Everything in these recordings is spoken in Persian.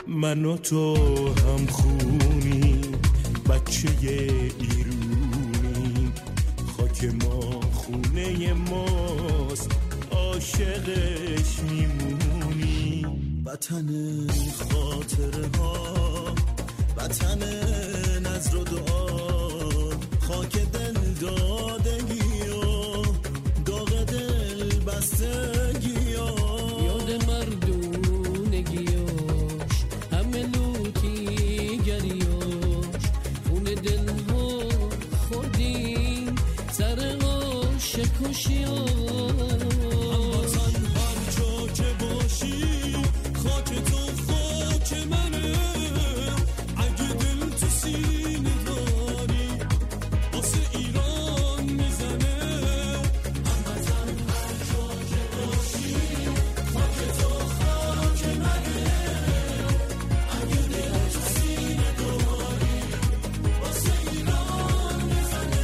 من و تو هم خونی بچه ایرونی خاک ما خونه ماست عاشقش میمونی وطن خاطره ها وطن نظر و دعا خاک دل دادگی و داغ دل بستگی یاد مردونگیاش همه لوتی گریاش خون دل ها خوردیم سر عاشق و شیار اما تن هر جا که باشی خاک تو خاک منه اگه دل تو سینه داری واسه ایران میزنه اما تن هر جا که باشی خاک تو خاک منه اگه دل تو سینه داری واسه ایران میزنه.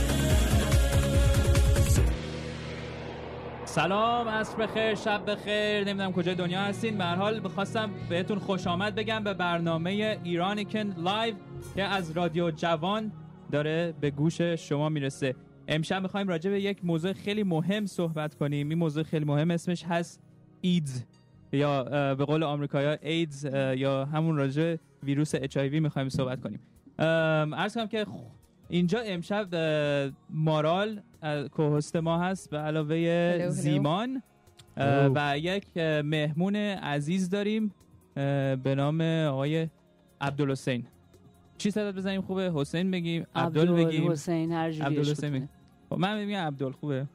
سلام، عصر بخیر، شب بخیر، نمیدونم کجای دنیا هستین. به هر حال می‌خواستم بهتون خوش آمد بگم به برنامه ایرانیکن لایو که از رادیو جوان داره به گوش شما میرسه. امشب می‌خوایم راجع به یک موضوع خیلی مهم صحبت کنیم. این موضوع خیلی مهم اسمش هست ایدز یا به قول آمریکایی‌ها ایدز یا همون راجع به ویروس HIV می‌خوایم صحبت کنیم. عرض کنم که اینجا امشب مارال کوهست ما هست به علاوه زیمان و یک مهمون عزیز داریم به نام آقای عبدالحسین. چی صدات بزنیم خوبه؟ حسین بگیم؟ عبدال بگیم؟ حسین هر جوری بگیم. من میگم عبدال خوبه.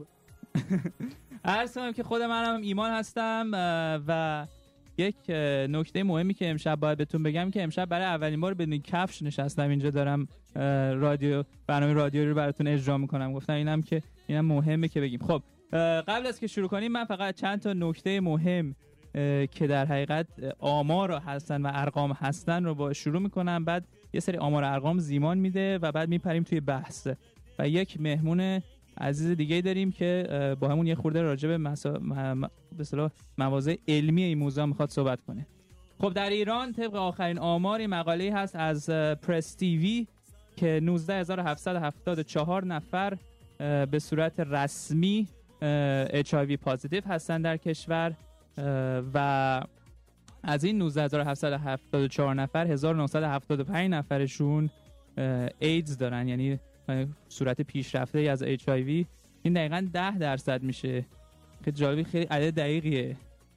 عرض کنم که خود منم ایمان هستم و یک نکته مهمی که امشب باید بهتون بگم که امشب برای اولین بار بدون کفش نشستم اینجا دارم برنامه رادیو رو براتون اجرا میکنم. گفتم اینم مهمه که بگیم. خب قبل از که شروع کنیم من فقط چند تا نکته مهم که در حقیقت آمار هستن و ارقام هستن رو با شروع میکنم، بعد یه سری آمار ارقام زیمان میده و بعد میپریم توی بحث و یک مهمون عزیز دیگه داریم که با همون یه خورده راجع به به اصطلاح مواضع علمی این موضوع میخواد صحبت کنه. خب در ایران طبق آخرین آماری مقاله هست از پرس تیوی که 19774 نفر به صورت رسمی HIV پازیتیو هستن در کشور و از این 19774 نفر 1975 نفرشون ایدز دارن، یعنی صورت پیشرفته ای از HIV. این دقیقاً 10% میشه که جالبی، خیلی عدد دقیقیه.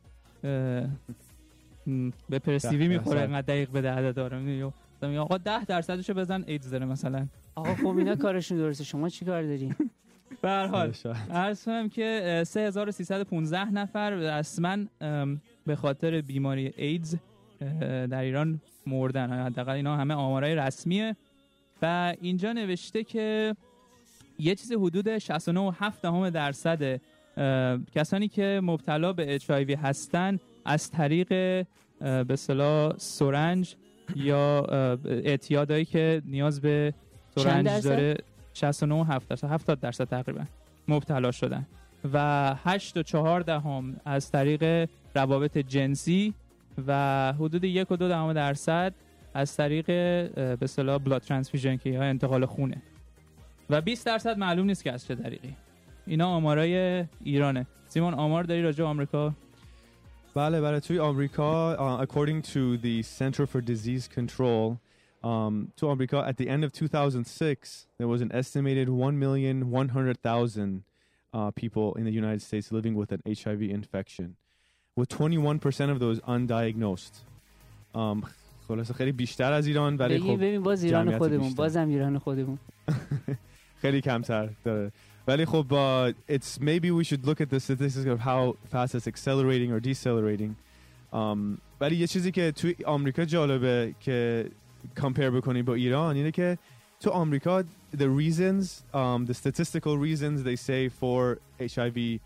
به پرسیوی میخوره اینقدر دقیق بده عدد داره. میگم آقا 10%شو بزن ایدز داره مثلا. آقا خب اینا کارشون درسته، شما چی کار دارین؟ به هر حال عرض کنم که 3315 نفر رسما به خاطر بیماری ایدز در ایران مردن. حداقل اینا همه آمارای رسمیه و اینجا نوشته که یه چیز حدود 69.7% کسانی که مبتلا به HIV هستن از طریق به اصطلاح سرنج یا اعتیادایی که نیاز به سرنج داره 69.7% 70% تقریبا مبتلا شدن و 8.4 از طریق روابط جنسی و حدود 1.2% از طریق به اصطلاح بلاد ترانسفیوژن که یا انتقال خونه و 20% معلوم نیست که از چه طریقی. اینا آمارای ایرانه. سیمون آمار داری راجع به آمریکا؟ بله توی آمریکا according to the Center for Disease Control تو آمریکا at the end of 2006 there was an estimated 1,100,000 people in the United States living with an HIV infection with 21% of those undiagnosed. خلاصه خیلی بیشتر از ایران، ولی خب ببین باز ایران خودمون بیشتر. بازم ایران خودمون خیلی کمتر داره، ولی خب it's maybe we should look at the statistics of how fast it's accelerating or decelerating. ولی یه چیزی که توی آمریکا جالبه که compare بکنی با ایران اینه که تو آمریکا the reasons the statistical reasons they say for HIV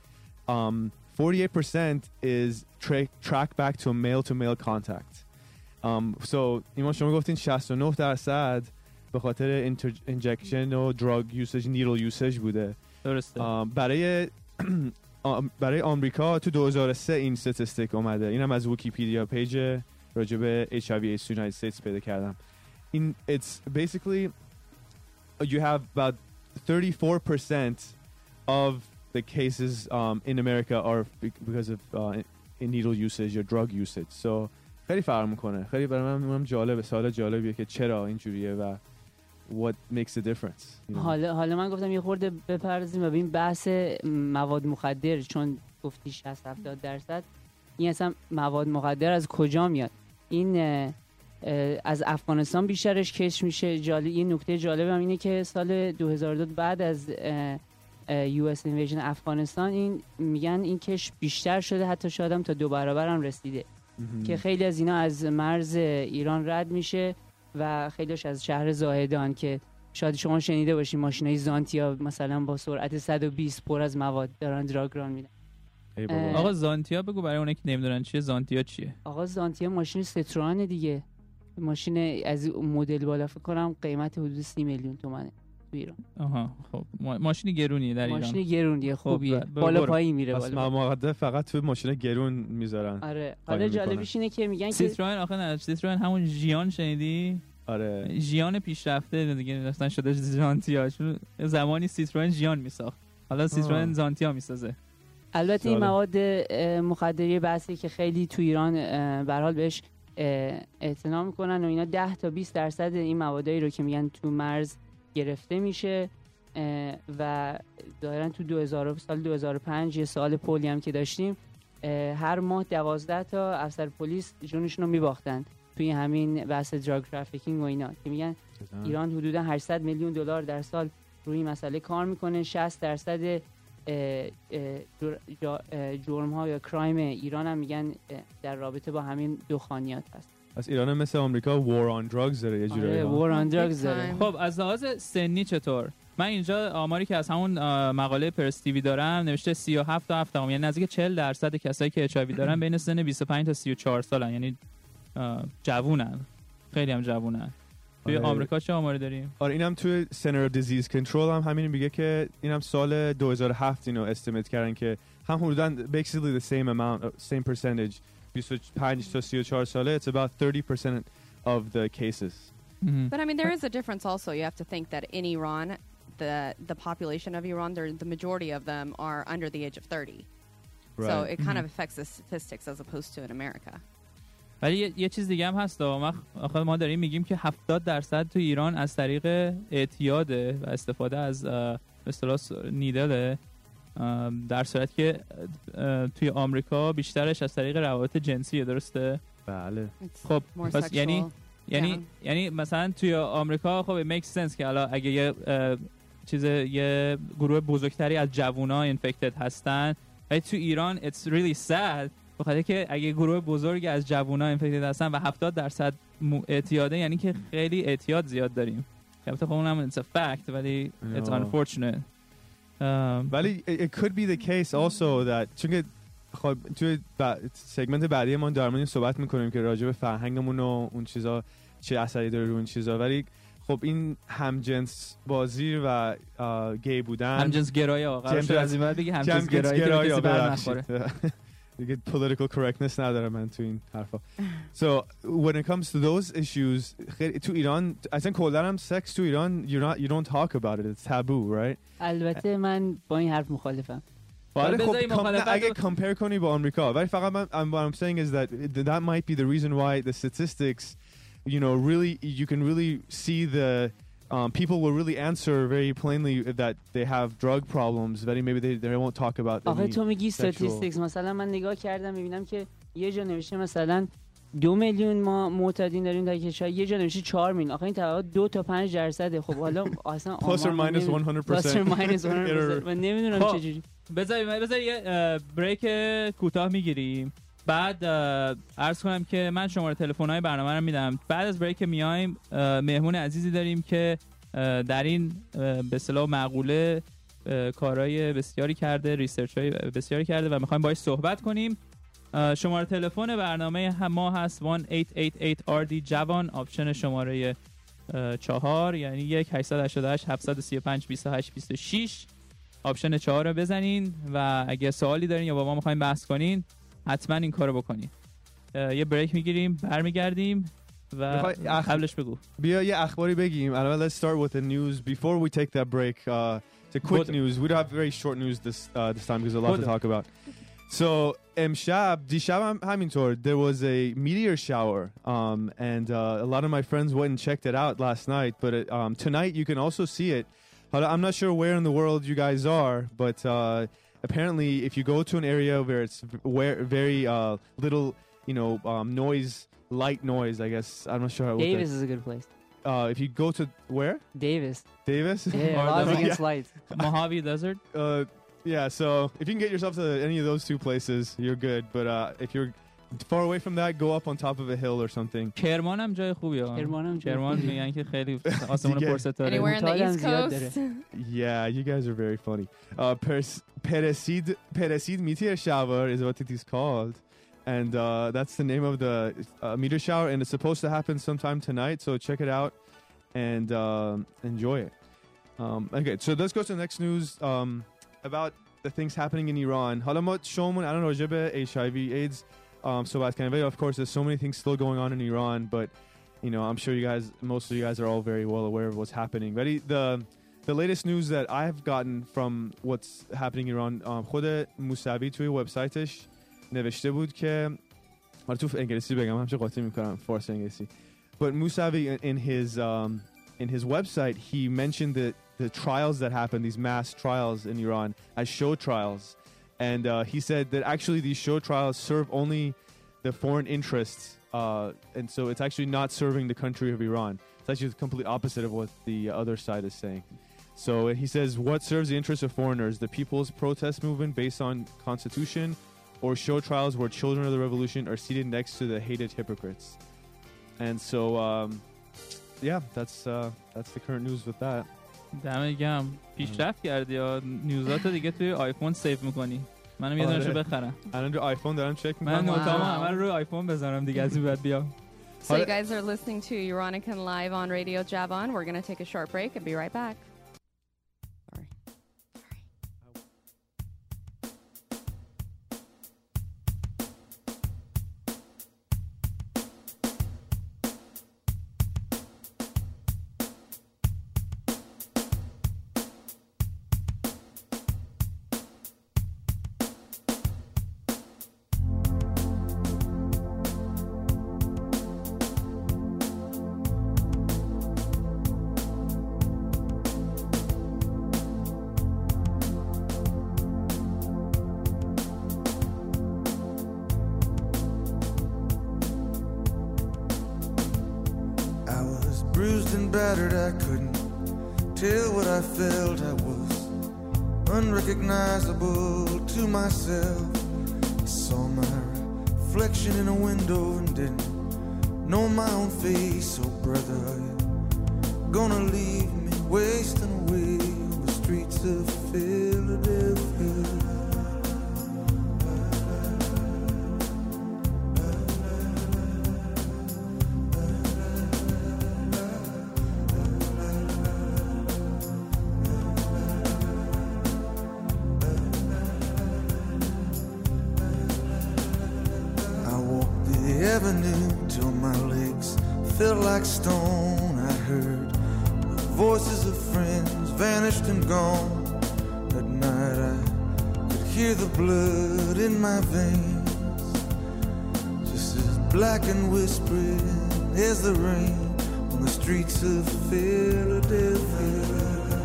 48% is track back to a male to male contact. So ایمان شما گفتین 69% به خاطر injection و drug usage needle usage بوده. درسته. برای آمریکا تو 2003 این استاتستیک اومده، اینم از ویکی‌پدیا پیج راجع به HIV AIDS تو United States پیدا کردم. It's basically you have about 34% of the cases in America are because of needle usage or drug usage. So خیلی فرق میکنه. خیلی برای من جالبه، سوال جالبیه که چرا اینجوریه و what makes the difference. حالا من گفتم یه خورده بپردازیم و ببین بحث مواد مخدر، چون گفتی 60-70%، این اصلا مواد مخدر از کجا میاد؟ این از افغانستان بیشترش کش میشه. یه نکته جالب هم اینه که سال 2002 بعد از US invasion افغانستان این میگن این کش بیشتر شده، حتی شاید هم تا 2 برابر هم رسیده که خیلی از اینا از مرز ایران رد میشه و خیلیش از شهر زاهدان که شاید شما شنیده باشین ماشینای زانتیا مثلا با سرعت 120 پر از مواد دارن دراگ ران میدن. آقا زانتیا بگو برای اونایی که نمیدونن چیه زانتیا چیه. آقا زانتیا ماشین ستران دیگه، ماشین از مدل بالا فکر کنم قیمت حدود 30 میلیون تومانه تو ایران. آها خب ماشین گرونیه در ایران. ماشین گرونیه خوبیه، بالا پایین میره. پس مواقع فقط تو ماشین گرون میذارن. آره حالا جالبیش اینه که میگن که سیتروئن، آخه نه سیتروئن همون ژیان شنیدی؟ آره ژیان پیشرفته دیگه اصلا شده زانتیا، چون زمانی سیتروئن ژیان میساخت، حالا سیتروئن زانتیا میسازه. البته این مواد مخدری بحثی که خیلی تو ایران به هر حال بهش اعتنا میکنن و اینا 10 تا 20% این موادایی رو که میگن تو مرز گرفته میشه و ظاهرا تو سال 2005 یه سال پلی هم که داشتیم هر ماه 12 تا افسر پلیس جونشون رو میباختن توی همین بحث دراگ ترافیکینگ و اینا که میگن ایران حدودا 800 میلیون دلار در سال روی این مسئله کار میکنه. 60% جرم ها یا کرایم ایران هم میگن در رابطه با همین دخانیات هست. از ایران مثل آمریکا war on drugs داره یه جوری. war on drugs داره. خب از لحاظ سنی چطور؟ من اینجا آماری که از همون مقاله پرس تیوی دارم نوشته 37.7 یعنی نزدیک 40% کسایی که HIV دارن بین سن 25 تا 34 سالن، یعنی جوونن، خیلی هم جوونن. توی آمریکا چه آماری داریم؟ آره اینم توی Center of Disease Control هم همین میگه که اینم سال 2007 اینو استیمیت کردن که هم حدوداً basically the same amount, same percentage 25 تا 34 ساله. It's about 30% of the cases. But I mean there is a difference also. You have to think that in Iran the population of Iran, the majority of them are under the age of 30. Right. So it kind of affects the statistics as opposed to in America. ولی یه چیز دیگه هم هست آخه ما داریم میگیم که 70% تو ایران از طریق اعتیاده و استفاده از اصطلاح نیدله، در صورتی که توی آمریکا بیشترش از طریق روابط جنسیه. درسته؟ بله. خب پس یعنی مثلا توی آمریکا خب it makes sense که حالا اگه یه گروه بزرگتری از جوونا اینفکتد هستن، ولی تو ایران it's really sad بخاطر که اگه گروه بزرگی از جوونا اینفکتد هستن و 70% اعتیاده، یعنی که خیلی اعتیاد زیاد داریم. البته خب اونم it's a fact ولی it's unfortunate. ولی it could be the case also that چون که خب توی سگمنت بعدی ما در مورد صحبت میکنیم که راجع به فرهنگمون و اون چیزا چه اثری داره رو اون چیزا، ولی خب این همجنس بازی و گی بودن، همجنس گرایی قرار شد از این بعد بگی همجنس گرایی که کسی بر نخوره دیگه political correctness نداره من تو این حرفا. So when it comes to those issues تو ایران اصلا کلا هم سکس تو ایران you don't talk about it, it's taboo, right? البته من با این حرف مخالفم. اگه compare کنی با آمریکا، ولی فقط من what I'm saying is that might be the reason why the statistics, you know, really you can really see the people will really answer very plainly that they have drug problems, but maybe they won't talk about. آخه تو میگی statistics، مثلا من نگاه کردم میبینم که یه جا نوشته مثلا 2 میلیون ما معتادین داریم در کشور، یه جا نوشته 4 میلیون. آخه این تفاوت 2 تا 5%. خب حالا اصلا plus or minus 100%. من نمیدونم چجوری. بذار یه بریک کوتاه میگیریم، بعد عرض کنم که من شماره تلفن‌های برنامه رو میدم. بعد از بریک میایم مهمون عزیزی داریم که در این به اصطلاح مقوله کارهای بسیاری کرده، ریسرچ‌های بسیاری کرده و می‌خوایم باهاش صحبت کنیم. شماره تلفن برنامه ما هست 1-888-RD جوان، آپشن شماره 4 یعنی 1-888-735-28-26 آپشن 4 رو بزنین و اگه سوالی دارین یا با ما می‌خواین بحث کنین حتما این کارو بکنین. یه بریک میگیریم برمیگردیم و میخوای قبلش بگو بیا یه اخباری بگیم. Let's start with the news before we take that break. It's a quick news. We don't have very short news this time because there's a lot to talk about. So دیشب هم همینطور there was a meteor shower and a lot of my friends went and checked it out last night, but tonight you can also see it. I'm not sure where in the world you guys are, but apparently if you go to an area where it's very little, noise, light noise, I guess. I'm not sure. Davis is a good place. If you go to where? Davis. Yeah, Las Vegas Lights. Mojave Desert. Yeah, so if you can get yourself to any of those two places, you're good. But if you're far away from that, go up on top of a hill or something. کرمان هم جای خوبیه. کرمان میگن که خیلی آسمون پرستاره. Anywhere in the East Coast. Yeah, you guys are very funny. Peresid meteor shower is what it is called. And that's the name of the meteor shower, and it's supposed to happen sometime tonight. So check it out and enjoy it. Okay, so let's go to the next news about the things happening in Iran. حالا ما شومون الان راجع به HIV AIDS صحبت کنیم. Of course, there's so many things still going on in Iran, but I'm sure most of you guys are all very well aware of what's happening. But the latest news that I've gotten from what's happening in Iran, خود موسوی توی وبسایتش نوشته بود که تو انگلیسی بگم همچه قاطی میکنم فارسی انگلیسی. But Musavi in his website he mentioned the trials that happen, these mass trials in Iran, as show trials, and he said that actually these show trials serve only the foreign interests, and so it's actually not serving the country of Iran. It's actually the complete opposite of what the other side is saying. So he says, what serves the interests of foreigners? The people's protest movement based on constitution, or show trials where children of the revolution are seated next to the hated hypocrites. And so yeah, that's the current news with that. دمت گرم. پیشرفت کردی یا نیوزاتو دیگه توی آیفون سیو میکنی. منم یه دونشو بخرم. الان رو آیفون دارم چک میکنم. من نوتامو همه رو آیفون بذارم دیگه از این بعد بیام. So you guys are listening to Euronican live on Radio Javon. We're going to take a short break and be right back. Bruised and battered, I couldn't tell what I felt. I was unrecognizable to myself. I saw my reflection in a window and didn't know my own face. Oh brother, are you gonna leave me wasting away on the streets of Philadelphia? Till my legs felt like stone. I heard the voices of friends vanished and gone. At night I could hear the blood in my veins, just as black and whispering as the rain on the streets of Philadelphia.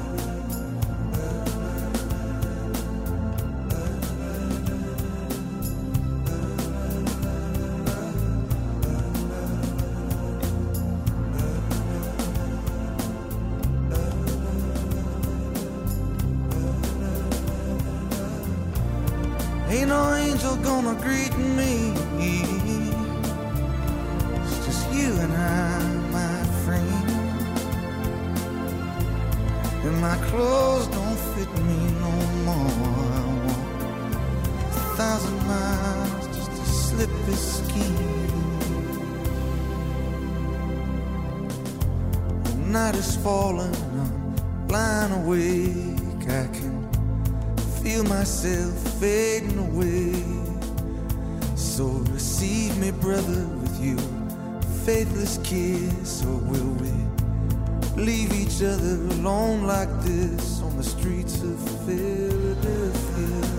Ain't no angel gonna greet me. It's just you and I, my friend. And my clothes don't fit me no more. I walk 1,000 miles just to slip this skin. The night is falling, I'm lying awake. I can feel myself fading away. So receive me, brother, with you faithless kiss, or will we leave each other alone like this on the streets of Philadelphia?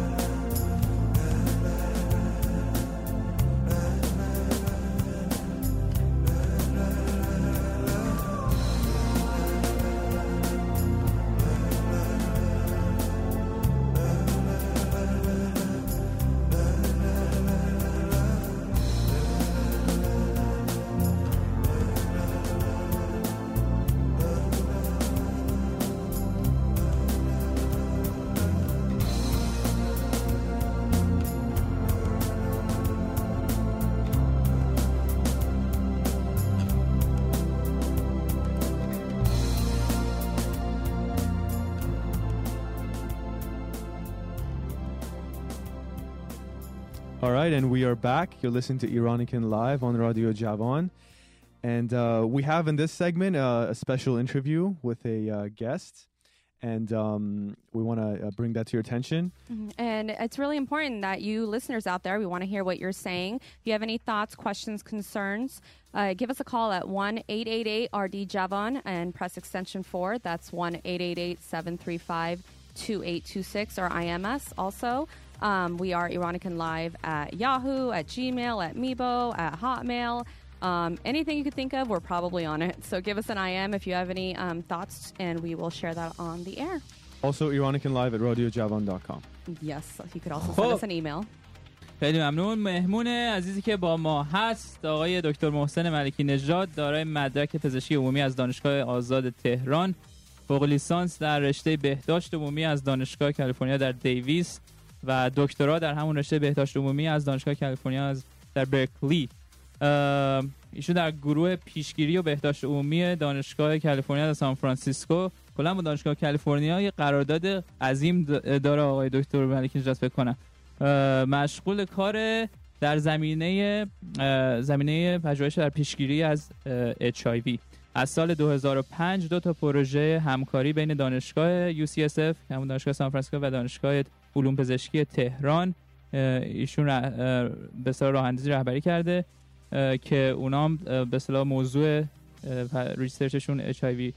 All right, and we are back. You're listening to Iranican Live on Radio Javan. And we have in this segment a special interview with a guest. And we want to bring that to your attention. And it's really important that you listeners out there, we want to hear what you're saying. If you have any thoughts, questions, concerns, give us a call at 1-888-RD-JAVAN and press extension 4. That's 1-888-735-2826 or IMS also. We are Iranican Live at Yahoo, at Gmail, at Meebo, at Hotmail. Anything you could think of, we're probably on it. So give us an IM if you have any thoughts, and we will share that on the air. Also, Iranican Live at radiojavan.com. Yes, you could also send us an email. خیلی ممنون. مهمون عزیزی که با ما هست آقای دکتر محسن ملکی نژاد، دارای مدرک پزشکی عمومی از دانشگاه آزاد تهران، فوق لیسانس در رشته بهداشت عمومی از دانشگاه کالیفرنیا در دیویس و دکترا در همون رشته بهداشت عمومی از دانشگاه کالیفرنیا در برکلی. ایشون در گروه پیشگیری و بهداشت عمومی دانشگاه کالیفرنیا در سان فرانسیسکو، کلا با دانشگاه کالیفرنیا یه قرارداد عظیم داره آقای دکتر ملکی نژاد فکر کنم. مشغول کار در زمینه پژوهش در پیشگیری از HIV. از سال 2005 دو تا پروژه همکاری بین دانشگاه UCSF همون دانشگاه سان فرانسیسکو و دانشگاه علوم پزشکی تهران ایشون به اصطلاح راه‌اندازی رهبری کرده که اونام به اصطلاح موضوع ریسرچشون HIV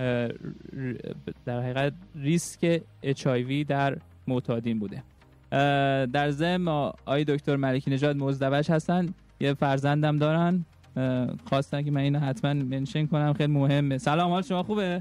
در حقیقت ریسک HIV در معتادین بوده. در ضمن آقای دکتر ملکی نژاد مزدوج هستن، یه فرزندم دارن، خواستن که من اینو حتما منشن کنم، خیلی مهمه. سلام، حال شما خوبه؟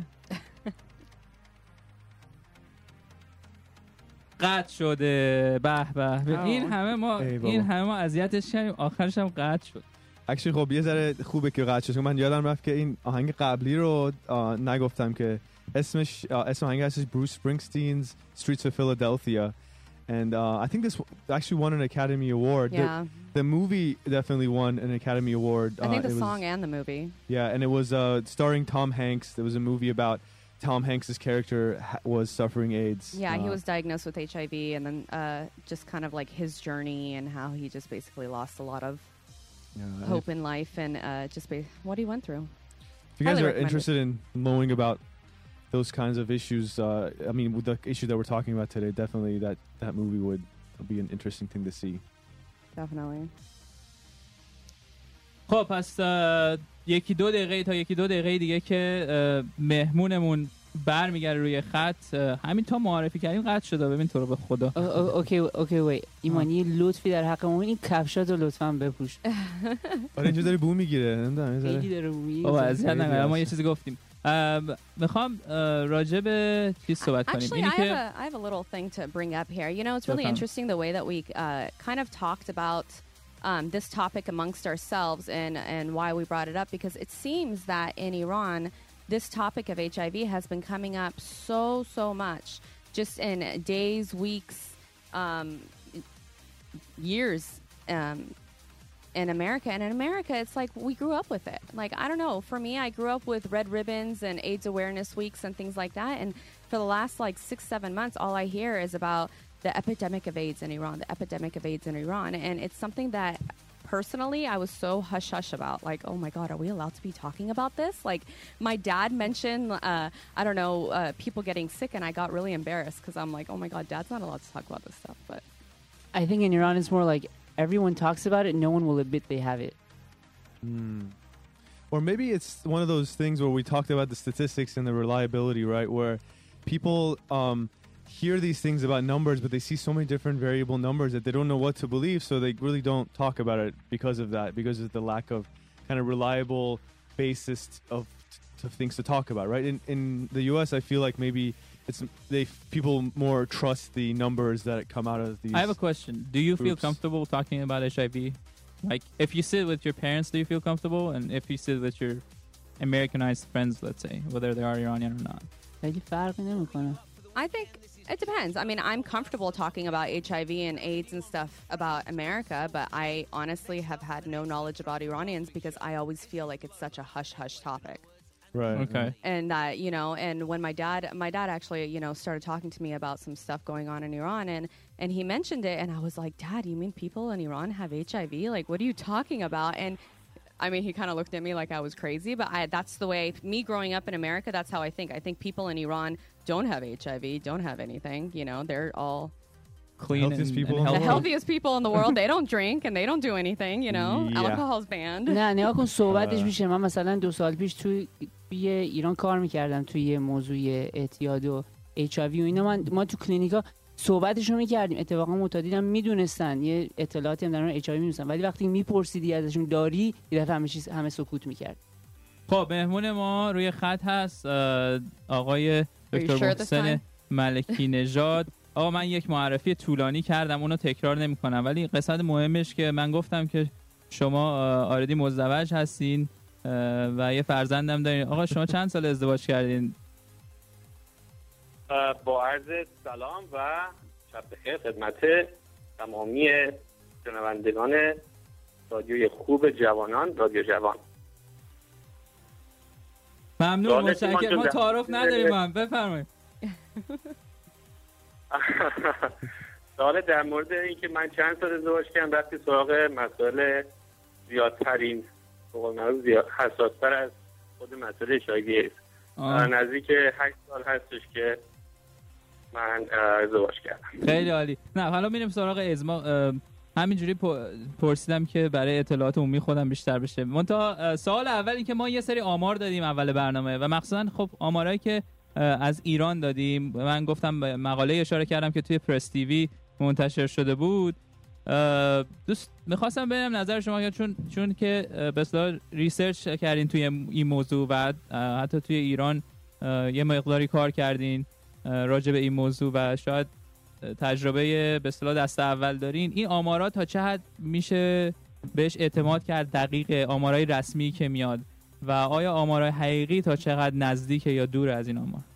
قطع شده. به به. این همه ما اذیتش کردیم، آخرش هم قطع شد. اکچولی خب یه ذره خوبه که قطع شد. من یادم رفت که این آهنگ قبلی رو نگفتم که اسم آهنگ هستش Bruce Springsteen's Streets of Philadelphia. And I think this actually won an Academy Award. Yeah. The movie definitely won an Academy Award. I think the song and the movie. Yeah, and it was starring Tom Hanks. There was a movie about Tom Hanks' character was suffering AIDS. Yeah, he was diagnosed with HIV, and then just kind of like his journey and how he just basically lost a lot of hope in life and just what he went through. If you guys are interested in knowing about those kinds of issues, I mean, with the issue that we're talking about today, definitely that movie would be an interesting thing to see. Definitely. خب پس یکی دو دقیقه دیگه که مهمونمون برمیگره روی خط، همین تا معرفی کردیم قطع شده. ببین تو رو به خدا. اوکی وای ایمانی لطفی در حق ما، این کفشاتو لطفاً بپوش. آره اینجا داره بو میگیره، نمیدونم خیلی داره بو میگیره. بابا اذیت نکن، ما یه چیزی گفتیم. میخوام راجع به چیز صحبت کنیم. Actually, I have a little thing to bring up here. You know, it's really interesting the way that we kind of talked about this topic amongst ourselves and why we brought it up, because it seems that in Iran, this topic of HIV has been coming up so much, just in days, weeks, years, in America. And in America, it's like we grew up with it. Like, I don't know, for me, I grew up with red ribbons and AIDS awareness weeks and things like that. And for the last like 6-7 months, all I hear is about the epidemic of AIDS in Iran, And it's something that personally I was so hush-hush about. Like, oh my God, are we allowed to be talking about this? Like, my dad mentioned, I don't know, people getting sick, and I got really embarrassed because I'm like, oh my God, Dad's not allowed to talk about this stuff. But I think in Iran it's more like everyone talks about it, no one will admit they have it. Or maybe it's one of those things where we talked about the statistics and the reliability, right? Where people hear these things about numbers, but they see so many different variable numbers that they don't know what to believe, so they really don't talk about it because of that, because of the lack of kind of reliable basis of things to talk about, right? In the US, I feel like maybe people more trust the numbers that come out of these. I have a question. Do you feel groups. comfortable talking about HIV? Like, if you sit with your parents, do you feel comfortable? And if you sit with your Americanized friends, let's say, whether they are Iranian or not? خیلی فرقی نمیکنه. I think it depends. I mean, I'm comfortable talking about HIV and AIDS and stuff about America, but I honestly have had no knowledge about Iranians because I always feel like it's such a hush-hush topic. Right. Okay. And you know, and when my dad actually, you know, started talking to me about some stuff going on in Iran, and he mentioned it, and I was like, Dad, you mean people in Iran have HIV? Like, what are you talking about? And I mean, he kind of looked at me like I was crazy, but that's the way, me growing up in America, that's how I think. I think people in Iran don't have HIV, don't have anything, you know, they're all Clean Healthiest people in and the the healthy. healthiest people in the world. They don't drink and they don't do anything, you know. Yeah. Alcohol's banned. نه نگاه کن صحبتش میشه. من مثلا 2 سال پیش توی ایران کار میکردم توی موضوع اعتیاد و HIV و اینا. ما تو کلینیکا صحبتشو میکردیم. اتفاقا معتادین میدونستن، یه اطلاعاتی هم در مورد HIV میدونستن، ولی وقتی میپرسیدی ازشون داری، یه دفعه همه سکوت میکرد. خب مهمون ما روی خط هست آقای دکتر sure this محسن time? ملکی نژاد. آقا من یک معرفی طولانی کردم، اونو تکرار نمی کنم، ولی قسمت مهمش که من گفتم که شما آردی مزدوج هستین و یه فرزندم دارین. آقا شما چند سال ازدواج کردین؟ با عرض سلام و شب بخیر خدمت تمامی شنوندگان رادیوی خوب جوانان، رادیو جوان. ممنون، متشکرم. ما تعارف نداریم هم، بفرمایید. سوال در مورد اینکه من چند سال ازدواج کردم، رفتی سراغ مسائل زیادترین، به قول معروف حساس‌تر از خود مسئله HIV نزدیک 8 سال هستش که من ازدواج کردم. خیلی عالی. نه حالا میریم سراغ ازما. همینجوری پرسیدم که برای اطلاعات عمومی خودم بیشتر بشه. منتها سوال اول این که ما یه سری آمار دادیم اول برنامه و مخصوصا خب آمارایی که از ایران دادیم، من گفتم مقاله اشاره کردم که توی پرس تیوی منتشر شده بود. دوست میخواستم ببینم نظر شما، چون که به اصطلاح ریسرچ کردین توی این موضوع و حتی توی ایران یه مقداری کار کردین راجع به این موضوع و شاید تجربه به اصطلاح دست اول دارین. این آمارات تا چه حد میشه بهش اعتماد کرد؟ دقیق آمارای رسمی که میاد و آیا آمارای حقیقی تا چقدر نزدیک یا دور از این آمار؟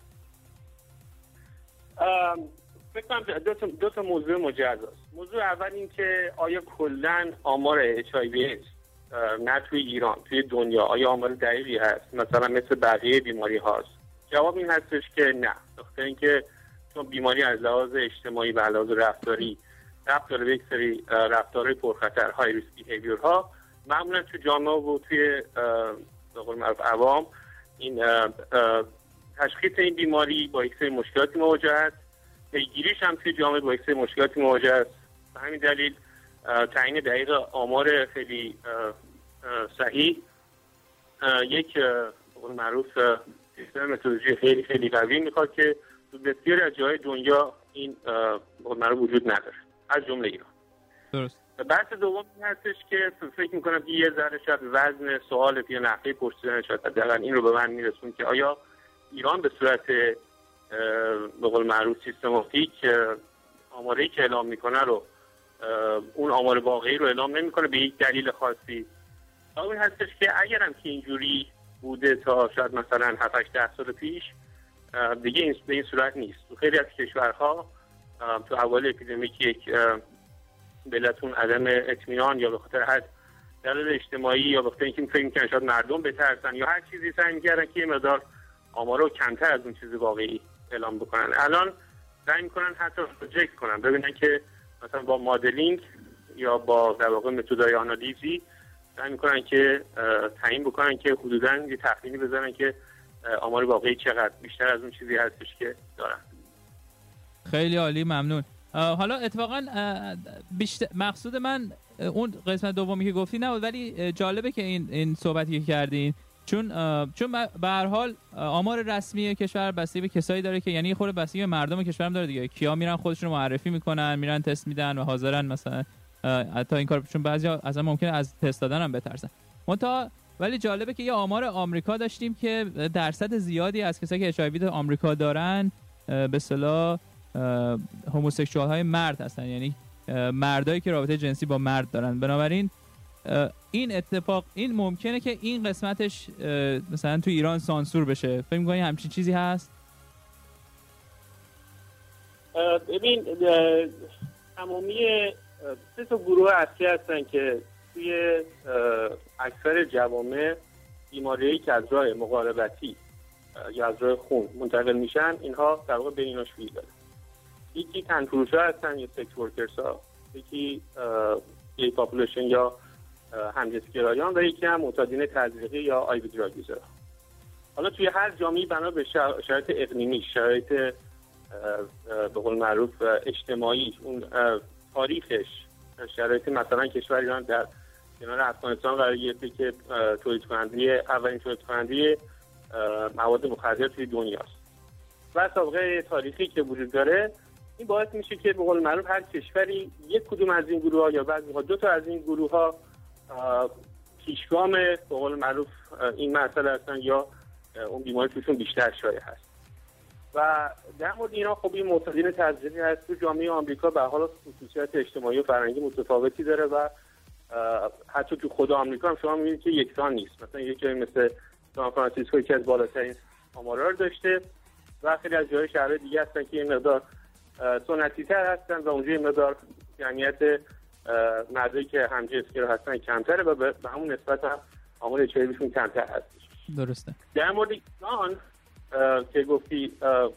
فکر کنم دو تا موضوع مجزاست. موضوع اول این که آیا کلاً آمار HIV نه توی ایران، توی دنیا آیا آمار دقیقی هست مثلا مثل بقیه بیماری هاست؟ جواب این هستش که نه. بخاطر اینکه چون بیماری از لحاظ اجتماعی و لحاظ رفتاری ربط داره به یک سری رفتارهای پرخطر، های ریسک بیهیویر ها، معمولا تو جامعه و توی به قول معروف عوام این تشخیص این بیماری با یک سری مشکلاتی مواجه است. پیگیریش هم توی جامعه با یک سری مشکلاتی مواجه است. به همین دلیل تعیین دقیق آمار خیلی صحیح یک به قول معروف سیستم متدولوژی خیلی خیلی قوی میخواد که تو بسیاری از جاهای دنیا این به قول معروف وجود نداره، از جمله ایران. درست. بحث دوم این هستش که فکر میکنم که یه ذره شاید وزن سوال یا نحوه پرسیدن شاید حداقل این رو به من میرسون که آیا ایران به صورت به قول معروف سیستماتیک آماری که اعلام میکنه رو اون آمار واقعی رو اعلام نمیکنه به یک دلیل خاصی. این هستش که اگرم که اینجوری بوده تا شاید مثلا 7-8 سال پیش، دیگه به این صورت نیست. تو خیلی از کشورها تو اول اپیدمیک یک بلتون عدم اطمینان یا به خاطر حد دلیل اجتماعی یا به خاطر اینکه فکر می‌کنن شاید مردم بترسن یا هر چیزی سعی می‌کردن که یه مقدار آمار رو کمتر از اون چیز واقعی اعلام بکنن. الان سعی می‌کنن حتی پروژکت کنن، ببینن که مثلا با مدلینگ یا با در واقع متدهای آنالیزی سعی می‌کنن که تعیین بکنن که حدوداً یه تخمینی بزنن که آمار واقعی چقدر بیشتر از اون چیزی هستش که دارن. خیلی عالی، ممنون. حالا اتفاقا بیشتر مقصود من اون قسمت دومی که گفتی نبود، ولی جالبه که این صحبتی که کردین، چون به هر حال آمار رسمی کشور بستگی به کسایی داره که یعنی خود بستگی به مردم کشورم داره دیگه، کیا میرن خودشون رو معرفی میکنن، میرن تست میدن و حاضرن مثلا حتی این کار، چون بعضیا اصلا ممکنه از تست دادن هم بترسن. ولی جالبه که یه آمار آمریکا داشتیم که درصد زیادی از کسایی که اچ آی وی در آمریکا دارن به اصطلاح هوموسکسوال های مرد هستن، یعنی مردایی که رابطه جنسی با مرد دارن. بنابراین این اتفاق این ممکنه که این قسمتش مثلا تو ایران سانسور بشه. فکر می‌کنی همچین چیزی هست؟ ببین تمامی 3 تا گروه اصلی هستن که توی اکثر جوامع بیماریایی که از راه مقاربتی یا از راه خون منتقل میشن، اینها در واقع بیناشویی داره. یکی تنفروش‌ها هستن یا سکس ورکرزها، یکی گی پاپولیشن یا همجنسگرایان و یکی هم معتادین تزریقی یا آی وی دراگ یوزرها. حالا توی هر جامعه‌ای بنا به شرایط اقلیمی، شرایط به قول معروف اجتماعی، اون تاریخش، شرایط مثلا کشور ایران در کنار افغانستان قرار گرفته که اولین تولید کننده مواد مخدر توی دنیاست و سابقه تاریخی که وجود داره، این باعث میشه که به قول معروف هر کشوری یک کدوم از این گروه‌ها یا بعضی وقتا 2 تا از این گروه‌ها پیشگام به قول معروف این مسئله هستن یا اون بیماری توشون بیشتر شایع هست. و در مورد اینا خب این معتادین تزریقی هست تو جامعه آمریکا به حال خصوصیت اجتماعی و فرهنگی متفاوتی داره و حتی تو خود آمریکا هم شما می‌بینید که یکسان نیست. مثلا یک جایی مثل سان فرانسیسکو که از بالاترین آمارا رو داشته و خیلی از جای شهرهای دیگه هستن که این مقدار سنتی‌تر هستن و اونجا این مقدار جمعیت مردایی که همجنسگرا هستن کمتره و به همون نسبت هم آمار اچ آی ویشون کمتر هستش. درسته. در مورد ایران که گفتی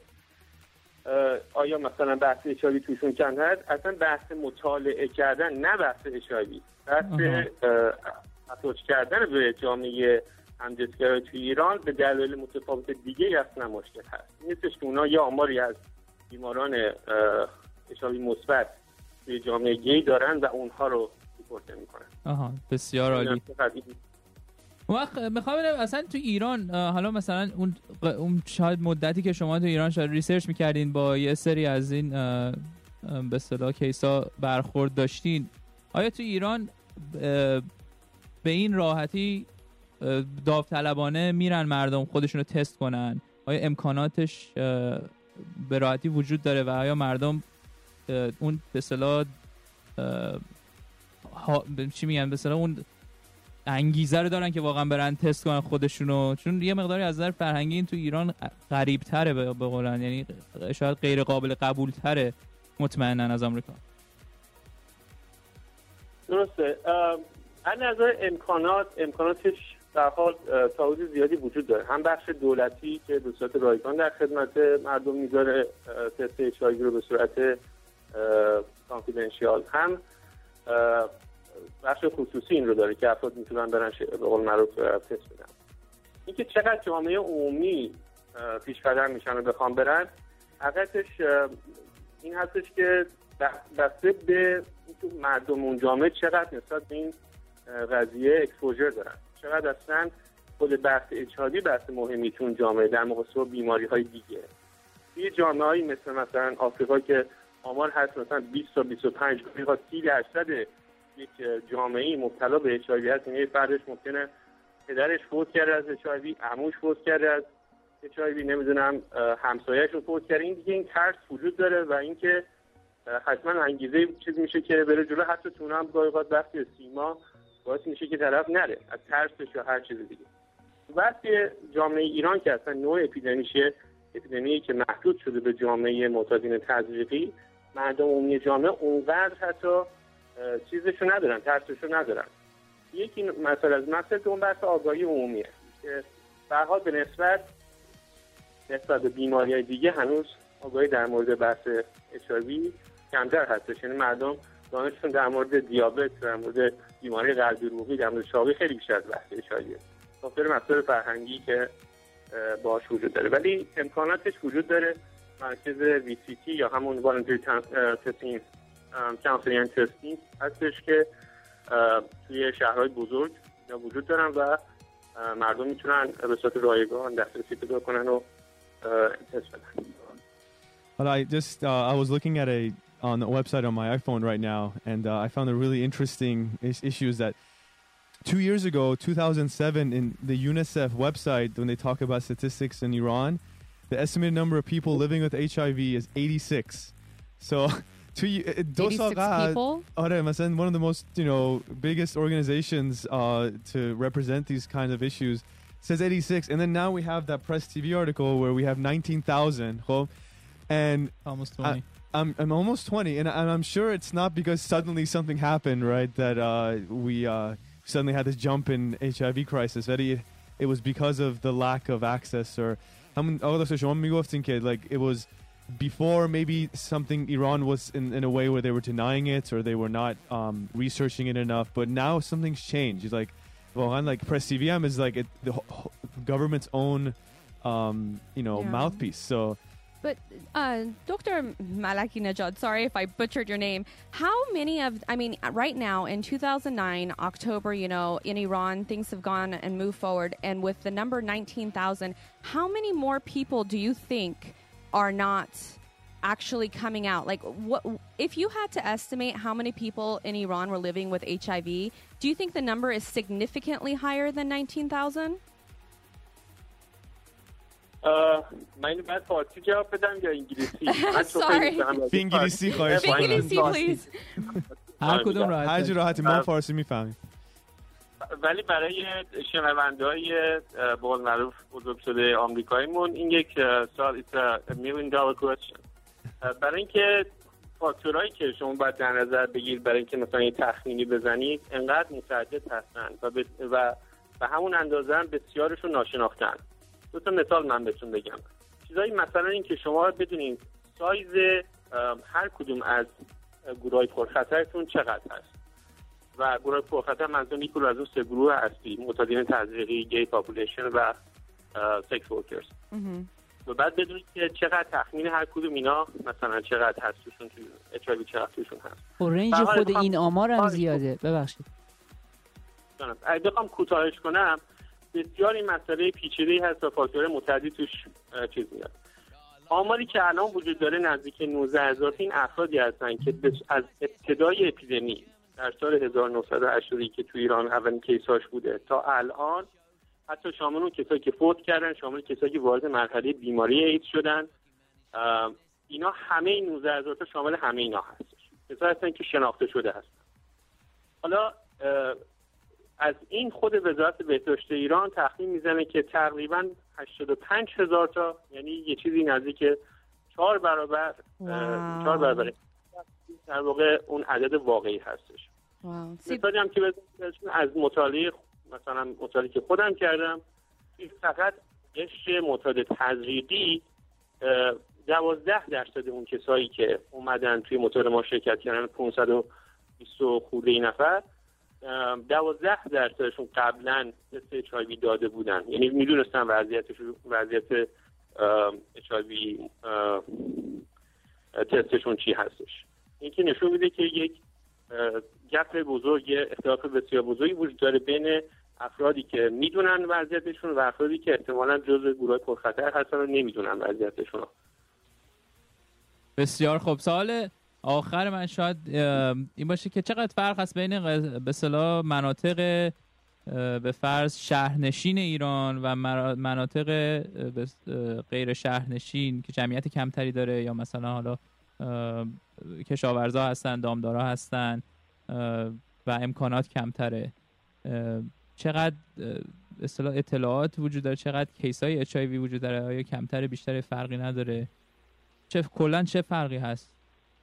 آیا مثلا بحث اچ آی وی توشون کمتر هست، اصلا بحث مطالعه کردن، نه بحث اچ آی وی، بحث اپروچ کردن به جامعه همجنسگرا توی ایران به دلایل متفاوت دیگه اصلا مشکل هست. نیستش که اونا یا آماری از بیماران اچ آی وی مثبت توی جامعه گی دارن و اونها رو ریپورت میکنن. بسیار عالی. وقت میخوام ببینم اصلا تو ایران حالا مثلا اون شاید مدتی که شما تو ایران شاید ریسرچ میکردین با یه سری از این به اصطلاح کیسا برخورد داشتین، آیا تو ایران به این راحتی داوطلبانه میرن مردم خودشون رو تست کنن؟ آیا امکاناتش به راحتی وجود داره و آیا مردم اون به اصطلاح چی میگن به اصطلاح اون انگیزه رو دارن که واقعا برن تست کنن خودشونو؟ چون یه مقداری از نظر فرهنگی این تو ایران غریب تره به قولن، یعنی شاید غیر قابل قبول تره مطمئنا از آمریکا. درسته. از نظر امکاناتش در حال تا حدود زیادی وجود داره. هم بخش دولتی که به صورت رایگان در خدمت مردم میذاره تست اچ آی وی رو به صورت کانفیدنشیال، هم بخش خصوصی این رو داره که افراد میتونن برن به قول معروف تست بدن. اینکه چقدر جامعه عمومی پیش قدم میشن و بخوام برن، حقیقتش این هستش که بسته به مردم اون جامعه چقدر نسبت به این قضیه اکسپوژر دارن، چقدر اصلا خود بحث اچ آی وی بحث مهمی تو اون جامعه در مقایسه با بیماری‌های دیگه. یه جامعه‌ای مثلا آفریقا که آمار هست مثلا 20 تا 25 تا 30% یک جامعه‌ای مبتلا به اچ آی وی هست. یعنی فردش ممکنه پدرش فوت کرده از اچ آی وی، عموش فوت کرده از اچ آی وی، نمیدونم همسایه‌اش فوت کرده. این دیگه این ترس وجود داره و اینکه حتما انگیزه چیز میشه که بره جلو، حتی تو اونم گاهی اوقات وقتی سیما باعث میشه که طرف نره از ترسش یا هر چیز دیگه. وقتی جامعه ایران که اصلا نوع اپیدمی که محدود شده به جامعه معتادین تزریقی، مردم عمومی جامعه اونقدر حتی چیزشو ندارن، ترسشو ندارن. یکی مسئله از مسئله اون بحث آگاهی عمومیه که به هر حال به نسبت به بیماری‌های دیگه هنوز آگاهی در مورد بحث اچ آی وی کمتر هستش. یعنی مردم دانششون در مورد دیابت، در مورد بیماری قلبی عروقی، در مورد چاقی خیلی بیشتر از بحث اچ آی وی خاطر مسائل فرهنگی که باهاش وجود داره، ولی امکاناتش وجود داره مرکز VCT یا همون والنتری تستینگ کانسلینگ تستینگ هستش که توی شهرهای بزرگ وجود دارن و مردم میتونن به صورت رایگان دسترسی پیدا کنن و تست بدن. I was looking at on the website on my iPhone right now, and I found a really interesting issue is that 2 years ago, 2007, in the UNICEF website, when they talk about statistics in Iran, the estimated number of people living with HIV is 86. So, 86 people? One of the most, biggest organizations to represent these kinds of issues says 86, and then now we have that Press TV article where we have 19,000, and almost 20. I'm almost 20, and I'm sure it's not because suddenly something happened, right? That we suddenly had this jump in HIV crisis. That it was because of the lack of access, or like it was before maybe something Iran was in a way where they were denying it or they were not researching it enough. But now something's changed. It's like, like Press TVM is like the government's own, mouthpiece. So. But Dr. Malaki Najad, sorry if I butchered your name. How many right now in 2009, October, in Iran, things have gone and moved forward. And with the number 19,000, how many more people do you think are not actually coming out? Like, what if you had to estimate how many people in Iran were living with HIV, do you think the number is significantly higher than 19,000? من بعد فارسی جواب بدم یا انگلیسی؟ انگلیسی خواهش می‌کنم. انگلیسی پلیز. هر کدوم راحت. هر جور راحتی ما فارسی می‌فهمیم. ولی برای شنونده‌های به قول معروف بزرگ شده آمریکاییمون این یک سال $1 million question. برای اینکه فاکتورهایی که شما باید در نظر بگیرید برای اینکه مثلا یه تخمینی بزنید انقدر متعدد هستن و به همون اندازه هم بسیارشون ناشناختن. دو تا مثال من بهتون بگم. چیزایی مثلا این که شما بدونید سایز هر کدوم از گروه‌های پرخطرتون چقدر هست و گروه پرخطر منظورم یک از اون سه گروه اصلی معتادین تزریقی، گی پاپولیشن و سکس ورکرز. و بعد بدونید که چقدر تخمین هر کدوم اینا مثلا چقدر هست توشون توی HIV چقدر توشون هست. و رنج خود این آمار هم زیاده. ببخشید. اگه بخوام کوتاهش کنم بسیار این مسئله پیچیده‌ای هست و فاکتور متعددی توش چیز میاد. آماری که الان وجود داره نزدیک 19,000 این افرادی هستن که از ابتدای اپیدمی در سال 1980 که تو ایران اولین کیساش بوده تا الان حتی شامل اون کسایی که فوت کردن، شامل کسایی که وارد مرحله بیماری ایدز شدن، اینا همه این 19,000 تا شامل همه اینا هستش. کسایی هستن که شناخته شده هستن. حالا از این خود وزارت بهداشت ایران تخمین میزنه که تقریباً 85,000 تا، یعنی یه چیزی نزدیک 4 برابر در واقع اون عدد واقعی هستش. مثالی هم که از مطالعه که خودم کردم فقط قشر معتاد تزریقی 12% اون کسایی که اومدن توی مطالعه ما شرکت کردن 520 خورده نفر 12%شون قبلا تست HIV داده بودن، یعنی میدونستن وضعیت HIV تستشون چی هستش. این که نشون میده که یک گپ بزرگ، اختلاف بسیار بزرگی وجود داره بین افرادی که میدونن وضعیتشون و افرادی که احتمالاً جزو گروه پرخطر هستن و نمیدونن وضعیتشون. بسیار خوب. سوال آخر من شاید این باشه که چقدر فرق هست بین به اصطلاح مناطق به فرض شهرنشین ایران و مناطق غیر شهرنشین که جمعیت کمتری داره، یا مثلا حالا کشاورزا هستن، دامدارا هستن و امکانات کمتره. چقدر اصطلاح اطلاعات وجود داره، چقدر کیسای HIV وجود داره، آیا کمتره بیشتره، فرقی نداره، کلا چه فرقی هست؟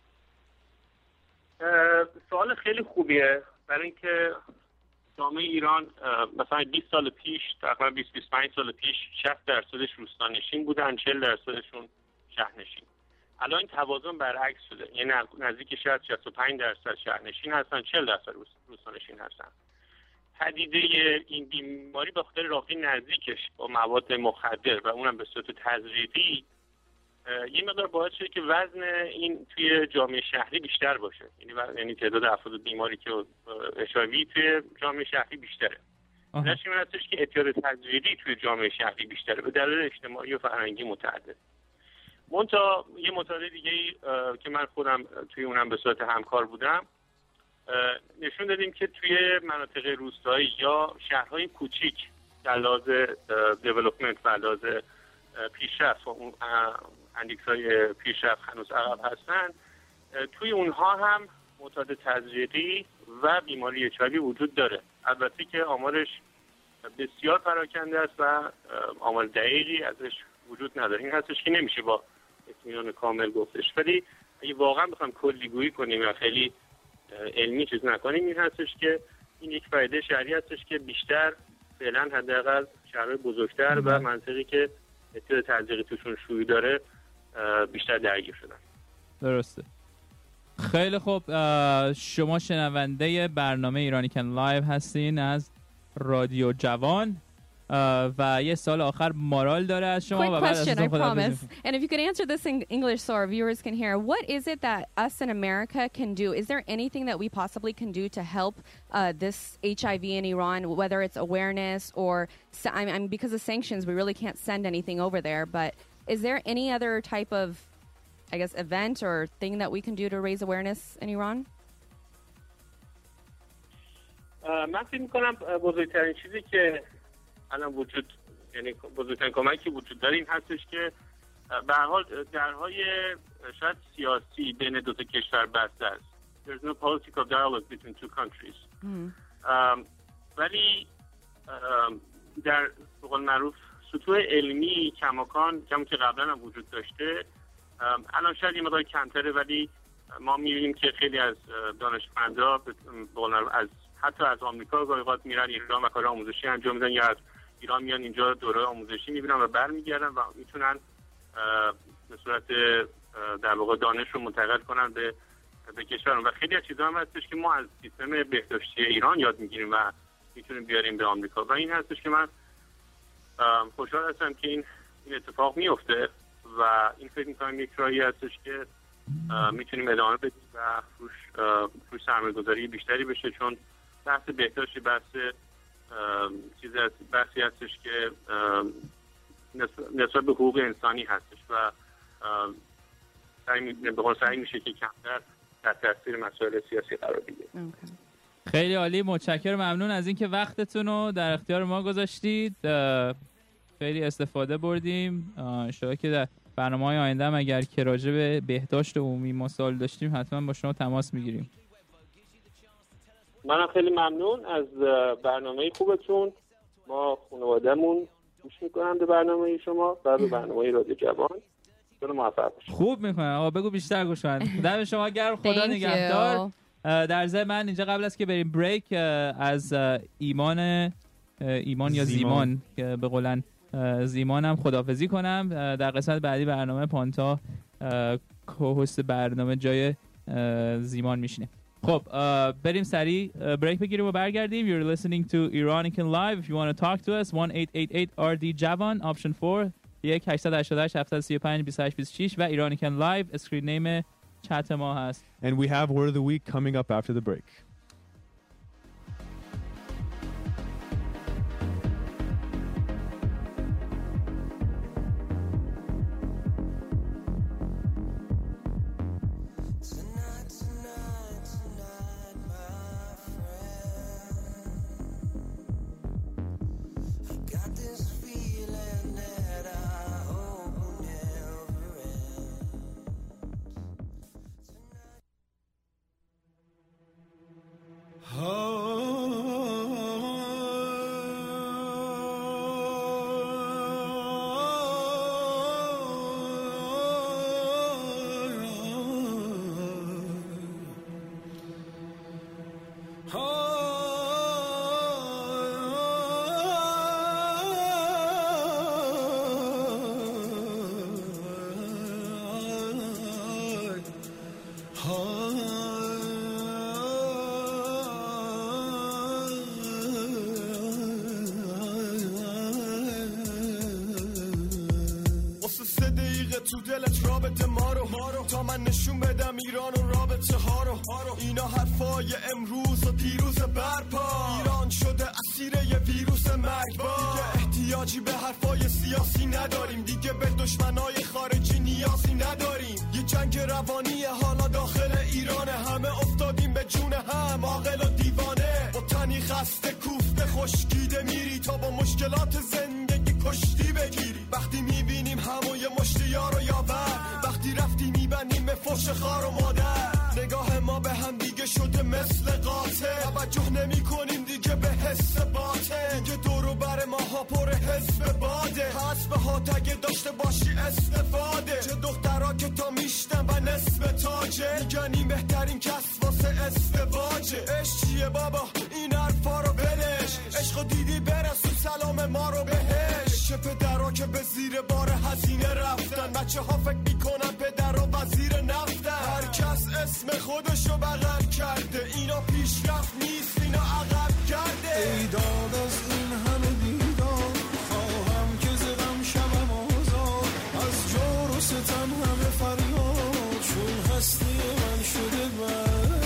سوال خیلی خوبیه، برای اینکه جامعه ایران مثلا 20 سال پیش، تقریبا 20-25 سال پیش 60% روستانشین بودن، 40%شون شهرنشین. الان این توازن برعکس شده، یعنی نزدیک 65% شهرنشین هستن، 40% روستانشین هستن. پدیده این بیماری به خاطر رابطه نزدیکش با مواد مخدر و اونم به صورت تزریقی یه مقدار باعث شده که وزن این توی جامعه شهری بیشتر باشه، یعنی تعداد افراد بیماری که HIV توی جامعه شهری بیشتره. نشون این هستش که اعتیاد تزریقی توی جامعه شهری بیشتره به دلایل اجتماعی و فرهنگی متعدد. منتها یه مطالعه دیگه که من خودم توی اونم به صورت همکار بودم نشون دادیم که توی مناطق روستایی یا شهرهای کوچیک در لحاظ دیولپمنت و لحاظ پیشرفت و اون اندیکس‌های پیشرفت هنوز عقب هستن، توی اونها هم معتاد تزریقی و بیماری HIV وجود داره. البته که آمارش بسیار پراکنده است و آمار دقیقی ازش وجود نداره. این هستش که نمیشه با اطمینان کامل گفتش، ولی اگه واقعا بخوام کلیگویی کنیم و خیلی علمی چیز نکنیم، این هستش که این یک فایده شهری هستش که بیشتر فعلا حداقل شهرهای بزرگتر و منطقی که اعتیاد تزریقی توشون شیوع داره بیشتر درگیر شدن. درسته. خیلی خوب، شما شنونده برنامه ایرانیکن لایو هستین از رادیو جوان و یه سال آخر مارال داره از شما. Quick question, I promise. And if you could answer this in English so our viewers can hear, what is it that us in America can do? Is there anything that we possibly can do to help this HIV in Iran, whether it's awareness or, I mean, because of sanctions, we really can't send anything over there, but is there any other type of, I guess, event or thing that we can do to raise awareness in Iran? من فکر می‌کنم بزرگترین چیزی که الان وجود، یعنی بزرگترین کمکی که وجود داره این هستش که به هر حال درهای شاید سیاسی بین دو تا کشور بسته است. There's no political dialogue between two countries. ولی در به قول معروف سطوح علمی کماکان که قبلا هم وجود داشته الان شاید یه مقدار کمتره، ولی ما می‌بینیم که خیلی از دانشمندا به قول معروف حتی از آمریکا گاهی اوقات میرن ایران و کار آموزشی انجام میدن یا از ایران میان اینجا دوره آموزشی میبینن و برمیگردن و میتونن به صورت در واقع دانش رو منتقل کنن به کشورمون. و خیلی از چیزا هم هستش که ما از سیستم بهداشتی ایران یاد میگیریم و میتونیم بیاریم به آمریکا و این هستش که من خوشحال هستم که این اتفاق میفته و این فکر میکنم یک راهی هستش که میتونیم ادامه بدیم و روش سرمایه‌گذاری بیشتری بشه، چون بحث بهداشت بحثی هستش که نسبت به حقوق انسانی هستش و سعی میشه که کمتر در تاثیر مسائل سیاسی قرار بگیره. خیلی عالی، متشکرم، ممنون از اینکه وقتتون رو در اختیار ما گذاشتید. خیلی استفاده بردیم. ان شاءالله که در برنامه‌های آینده هم اگر که راجع به بهداشت عمومی ما سوال داشتیم حتما با شما تماس میگیریم. منم خیلی ممنون از برنامه خوبتون. ما خانواده‌مون گوش میکنم به برنامه شما و به برنامه رادیو جوان. خیلی موفق باشید. خوب میکنن آقا، بگو بیشتر گوش کنن. دم شما گرم، خدا نگهدار. در ضمن من اینجا قبل از که بریم بریک از ایمان یا زیمان که به قولن زیمانم خداحافظی کنم. در قسمت بعدی برنامه پانتا کوهست برنامه جای زیمان میشینه. خب بریم سریع بریک بگیریم و برگردیم. You're listening to Iranican Live. If you want to talk to us 1-888-RD-JAVAN option 4 1-888-735-2826 و Iranican Live اسکرین نیم چت ما هست. And we have Word of the Week coming up after the break. تو دلت رابطه ما رو تا من نشون بدم ایران و رابطه ها رو. اینا حرفای امروز و دیروز برپا. ایران شده اسیر یه ویروس مرگبار. دیگه احتیاجی به حرفای سیاسی نداریم، دیگه به دشمنای خارجی نیازی نداریم. یه جنگ روانی حالا داخل ایرانه، همه افتادیم به جون هم، عاقل و دیوانه. با تنی خسته کوفته خشکیده میری تا با مشکلات زندگی کشتی بگیری. وقتی میبینیم همون یه مشتی یار و یاور، وقتی رفتی میبندیم به فوش خار و مادر. نگاه ما به هم دیگه شده مثل قاطع، توجه نمی کنیم دیگه به حس باطن. دیگه دورو بر ماها پر حزب باده، حسب ها تگه داشته باشی استفاده. چه دخترها که تا میشتن و نصف تاجه، میگن این بهترین کس واسه ازدواجه. عشق چیه بابا این حرفا رو بلش، عشقو دیدی برسون سلام ما رو بهش. چه پدرها که به زیر بار هزینه رفتن، بچه ها فکر میکنن پدر و وزیر نفتن. هر کس اسم خودشو بغل کرده، اینا پیشرفت نیست اینا عقب کرده. ای داد از این همه بیدار، خواهم که زدم شبم آزاد. از جور و ستم همه فریاد، چون هستی من شده برباد.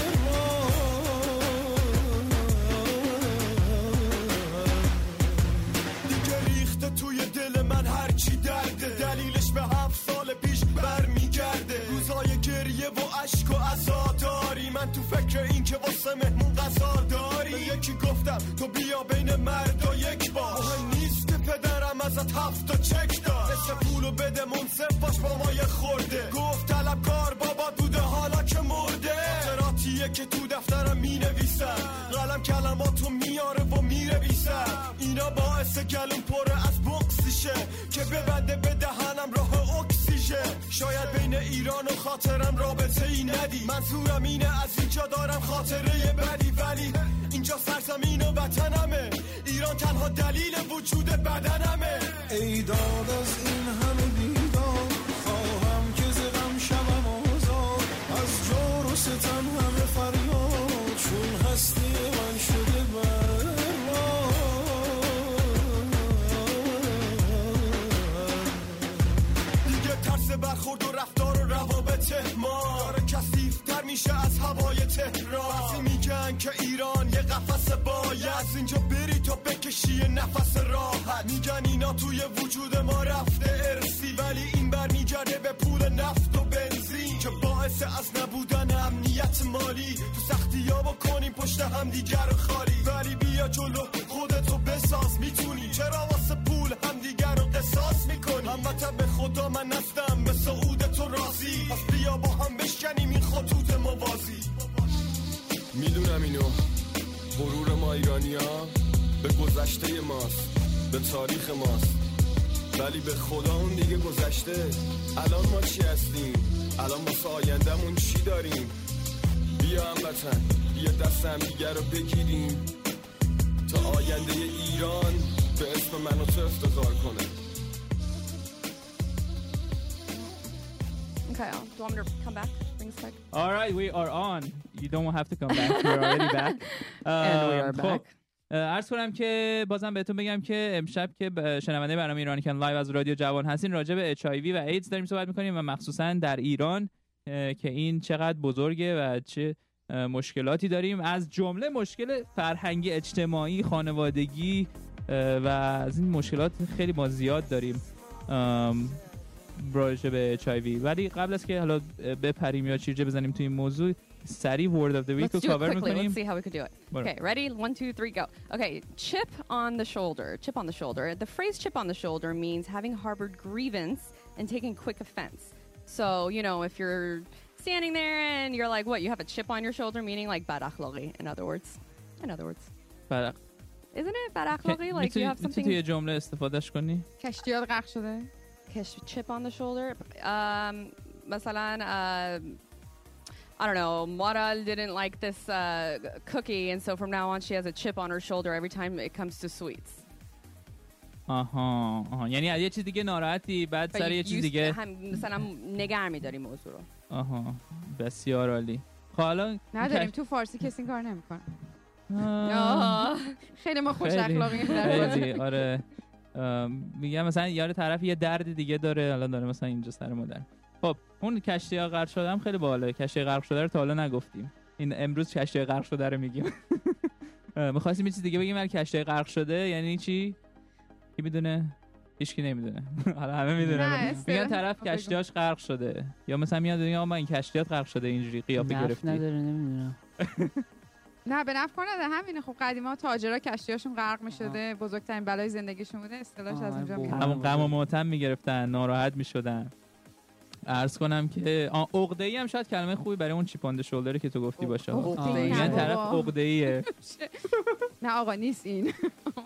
دیگه ریخته توی دل من هرچی درده، دلیلش به 7 سال پیش برمیگرده. روزای گریه و عشق و عزاداری، من تو فکر این که واسه مهمون غذا داری. به یکی گفتم تو بیا بین مردا یک باش، مهم نیست که پدرم ازت 7 تا چک داد. اسم پولو بده منصف باش با ما یه خورده. گفت طلبکار بابا بوده حالا که مرده. خاطراتیه که تو دفترم می نویسم، قلم کلماتو میاره و میره بیسم. اینا باعث گلوم پره از بغضیشه که ببنده به دهنم راه اکسیژن. شاید بین ایران و خاطرم رابطه ای ندی، منظورم اینه از اینجا دارم خاطره بدی. ولی اینجا سرزمین و وطنمه، ایران تنها دلیل وجود بدنمه. ای داد از این همه بیدار، خواهم که زدم شبم آزاد. از جور و ستم همه فریاد، چون هستی من شده برباد. دیگه ترس برخورد و رفتار و روابط ما داره کثیف‌تر میشه از هوای تهران. بعضی میگن که ایران یه قفس باید، از اینجا بری تا بکشی نفس راحت. میگن اینا توی وجود ما رفته ارسی، ولی این برمیگرده به پول نفت و بنزین که باعث از نبودن امنیت مالی. تو سختی‌ها بکنیم پشت هم دیگر رو خالی، ولی بیا جلو خودتو بساز. میتونی چرا واسه پول هم دیگر رو قصاص میکنی؟ هموطن به خدا من نفتم به سعودتو راضی، پس بیا با هم بشکنیم این خطوط موازی. میدونم اینو غرور ما ایرانی‌ها به گذشته ماست، به تاریخ ماست، ولی به خدا اون دیگه گذشته. الان ما چی هستیم؟ الان واسه آینده‌مون چی داریم؟ بیا هموطن بیا دست هم دیگه رو بگیریم تا آینده ایران به اسم من و تو افتخار کنه. Okay, do you want me to come back? Bring us back? All right, we are on. You don't have to come back. We're already back. And we are back. عرض کنم که بازم بهتون بگم که امشب که شنونده برنامه ایرانی کن لایو از رادیو جوان هستین، راجع به HIV و ایدز داریم صحبت می‌کنیم و مخصوصا در ایران که این چقدر بزرگه و چه مشکلاتی داریم، از جمله مشکل فرهنگی، اجتماعی، خانوادگی و از این مشکلات خیلی ما زیاد داریم راجع به HIV. ولی قبل از که حالا بپریم یا چیرجه بزنیم تو این موضوع، سریع word of the week رو کاور می‌کنیم. Let's see how we could do it. Okay, ready? 1, 2, 3, go. Okay, chip on the shoulder. Chip on the shoulder. The phrase chip on the shoulder means having harbored grievance and taking quick offense. So, you know, if you're standing there and you're like, what, you have a chip on your shoulder, meaning like bad akhlaqi, in other words. Isn't it bad akhlaqi? Like you have something... توی جمله استفادهش کنی؟ کشتیات غرق شده. Chip on the shoulder. مثلا, I don't know, Moral didn't like this cookie, and so from now on she has a chip on her shoulder every time it comes to sweets. آها یعنی یه چیز دیگه ناراحتی بعد سر یه چیز دیگه مثلا نگه می‌داری موضوع رو. آها بسیار عالی. حالا نداریم تو فارسی کسی این کار نمی‌کنه. خیلی ما خوش اخلاقیم. خیلی آره. میگم مثلا یار طرف یه درد دیگه داره، الان داره مثلا اینجا سر مادر. خب اون کشتی ها غرق شده هم خیلی باحاله. کشتی غرق شده رو تا حالا نگفتیم، این امروز کشتی غرق شده رو میگیم. می‌خواستیم یه چیز دیگه بگیم ولی کشتی غرق شده یعنی چی؟ کی میدونه؟ هیچ کی نمیدونه. حالا همه میدونن. میگن طرف کشتیاش غرق شده، یا مثلا میاد میگه آقا این کشتیات غرق شده، اینجوری قیافه گرفتی. نداره نمیدونم. نه به نفع کنه همینه. خب قدیما تاجرها کشتیاشون غرق می‌شده، بزرگترین بلای زندگیشون بوده، اصطلاحش از اونجا میاد. همون غم و ماتم میگرفتن، ناراحت میشدن. عرض کنم که عقده‌ای هم شاید کلمه خوبی برای اون چیپ آن شولدری که تو گفتی باشه. میگن طرف عقده‌ایه. نه آقا نیست این.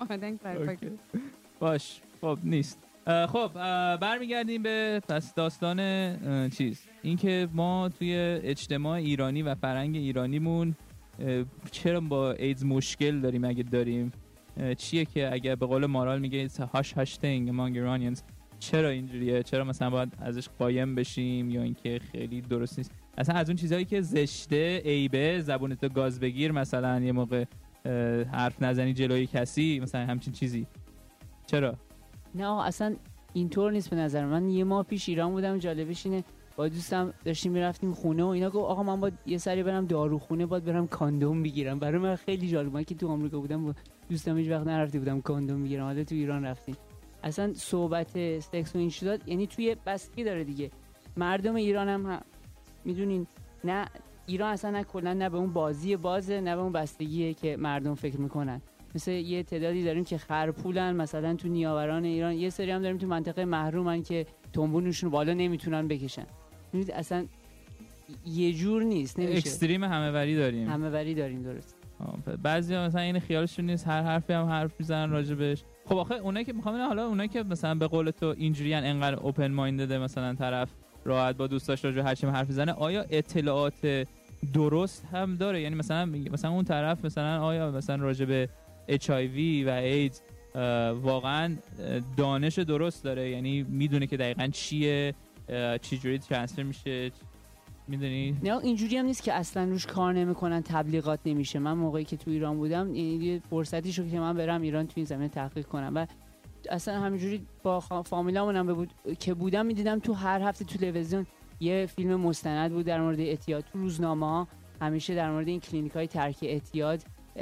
باش خب نیست. خب برمیگردیم به پس داستان چیز این که ما توی اجتماع ایرانی و فرهنگ ایرانیمون چرا با ایدز مشکل داریم، اگه داریم چیه که اگه به قول مارال میگه هاش thing among Iranians، چرا اینجوریه؟ چرا مثلا باید ازش قایم بشیم یا اینکه خیلی درست نیست؟ اصلا از اون چیزایی که زشته، عیبه، زبونتو گاز بگیر، مثلا یه موقع حرف نزنی جلوی کسی، مثلا همچین چیزی، چرا؟ نه اصلا اینطور نیست به نظر من. یه ماه پیش ایران بودم، جالبش اینه با دوستم داشتیم میرفتیم خونه و اینا، گفت آقا من باید یه سری برم داروخونه، باید برم کاندوم بگیرم. برای من خیلی جالب، من که تو آمریکا بودم با دوستم هیچ وقت نرفته بودم کاندوم بگیرم، حالا تو ایران رفتیم. اصلا صحبت سکس و این چیزا یعنی توی بستگی داره دیگه. مردم ایران هم میدونین نه ایران اصلا نه کلا نه به اون بازی بازه، نه به اون بستگیه که مردم فکر میکنن. مثل یه تعدادی داریم که خرپولن مثلا تو نیاوران ایران، یه سری هم داریم تو منطقه محرومن که تنبونشون بالا نمیتونن بکشن. میدونید اصلا یه جور نیست، نمیشه. اکستریم همه‌وری داریم درست. بعضیا مثلا این خیالشون نیست، هر حرفی هم حرف میزنن راجبش. خب آخه اونایی که میخوام حالا اونایی که مثلا به قول تو اینجوریان انقدر اوپن مایندده، مثلا طرف راحت با دوستاش راجع هر چی حرف میزنه، آیا اطلاعات درست هم داره؟ یعنی مثلا اون طرف مثلا آیا مثلا راجع به HIV و ایدز واقعا دانش درست داره؟ یعنی میدونه که دقیقاً چیه، چی جوری ترانسفر میشه، میدونی؟ نه اینجوری هم نیست که اصلا روش کار نمیکنن، تبلیغات نمیشه. من موقعی که تو ایران بودم یه فرصتی شد که من برم ایران تو این زمینه تحقیق کنم و اصلا همینجوری با فامیلامونم بود که بودم میدیدم تو هر هفته تو تلویزیون یه فیلم مستند بود در مورد اعتیاد. تو روزنامه‌ها همیشه در مورد این کلینیک‌های ترک اعتیاد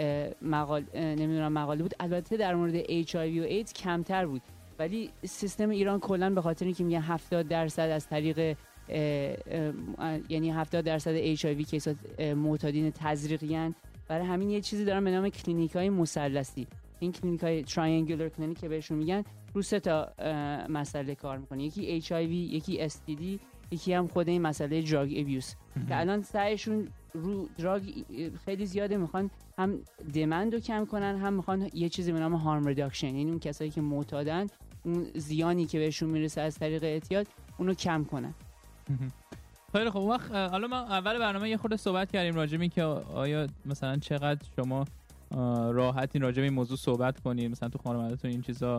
مقاله بود. البته در مورد HIV و ایدز کمتر بود، ولی سیستم ایران کلا به خاطر اینکه میگن 70% از طریق یعنی 70% HIV کیسات معتادین تزریقیان، برای همین یه چیزی دارن به نام کلینیک‌های مثلثی. این کلینیک‌های تراینگولر کلینیک که بهشون میگن رو 3 تا مسئله کار میکنه، یکی HIV، یکی STD، یکی هم خود این مسئله دراگ ابیوس که الان سعیشون رو دراگ خیلی زیاده. میخوان هم دیمند رو کم کنن، هم میخوان یه چیزی به نام هارم ریداکشن، یعنی اون کسایی که معتادن اون زیانی که بهشون میرسه از طریق اعتیاد اونو کم کنن. خیلی خب. وقت حالا ما اول برنامه یه خورده صحبت کردیم راجع به این که آیا مثلا چقدر شما راحتین راجع به این موضوع صحبت کنید مثلا تو خانواده‌تون این چیزا،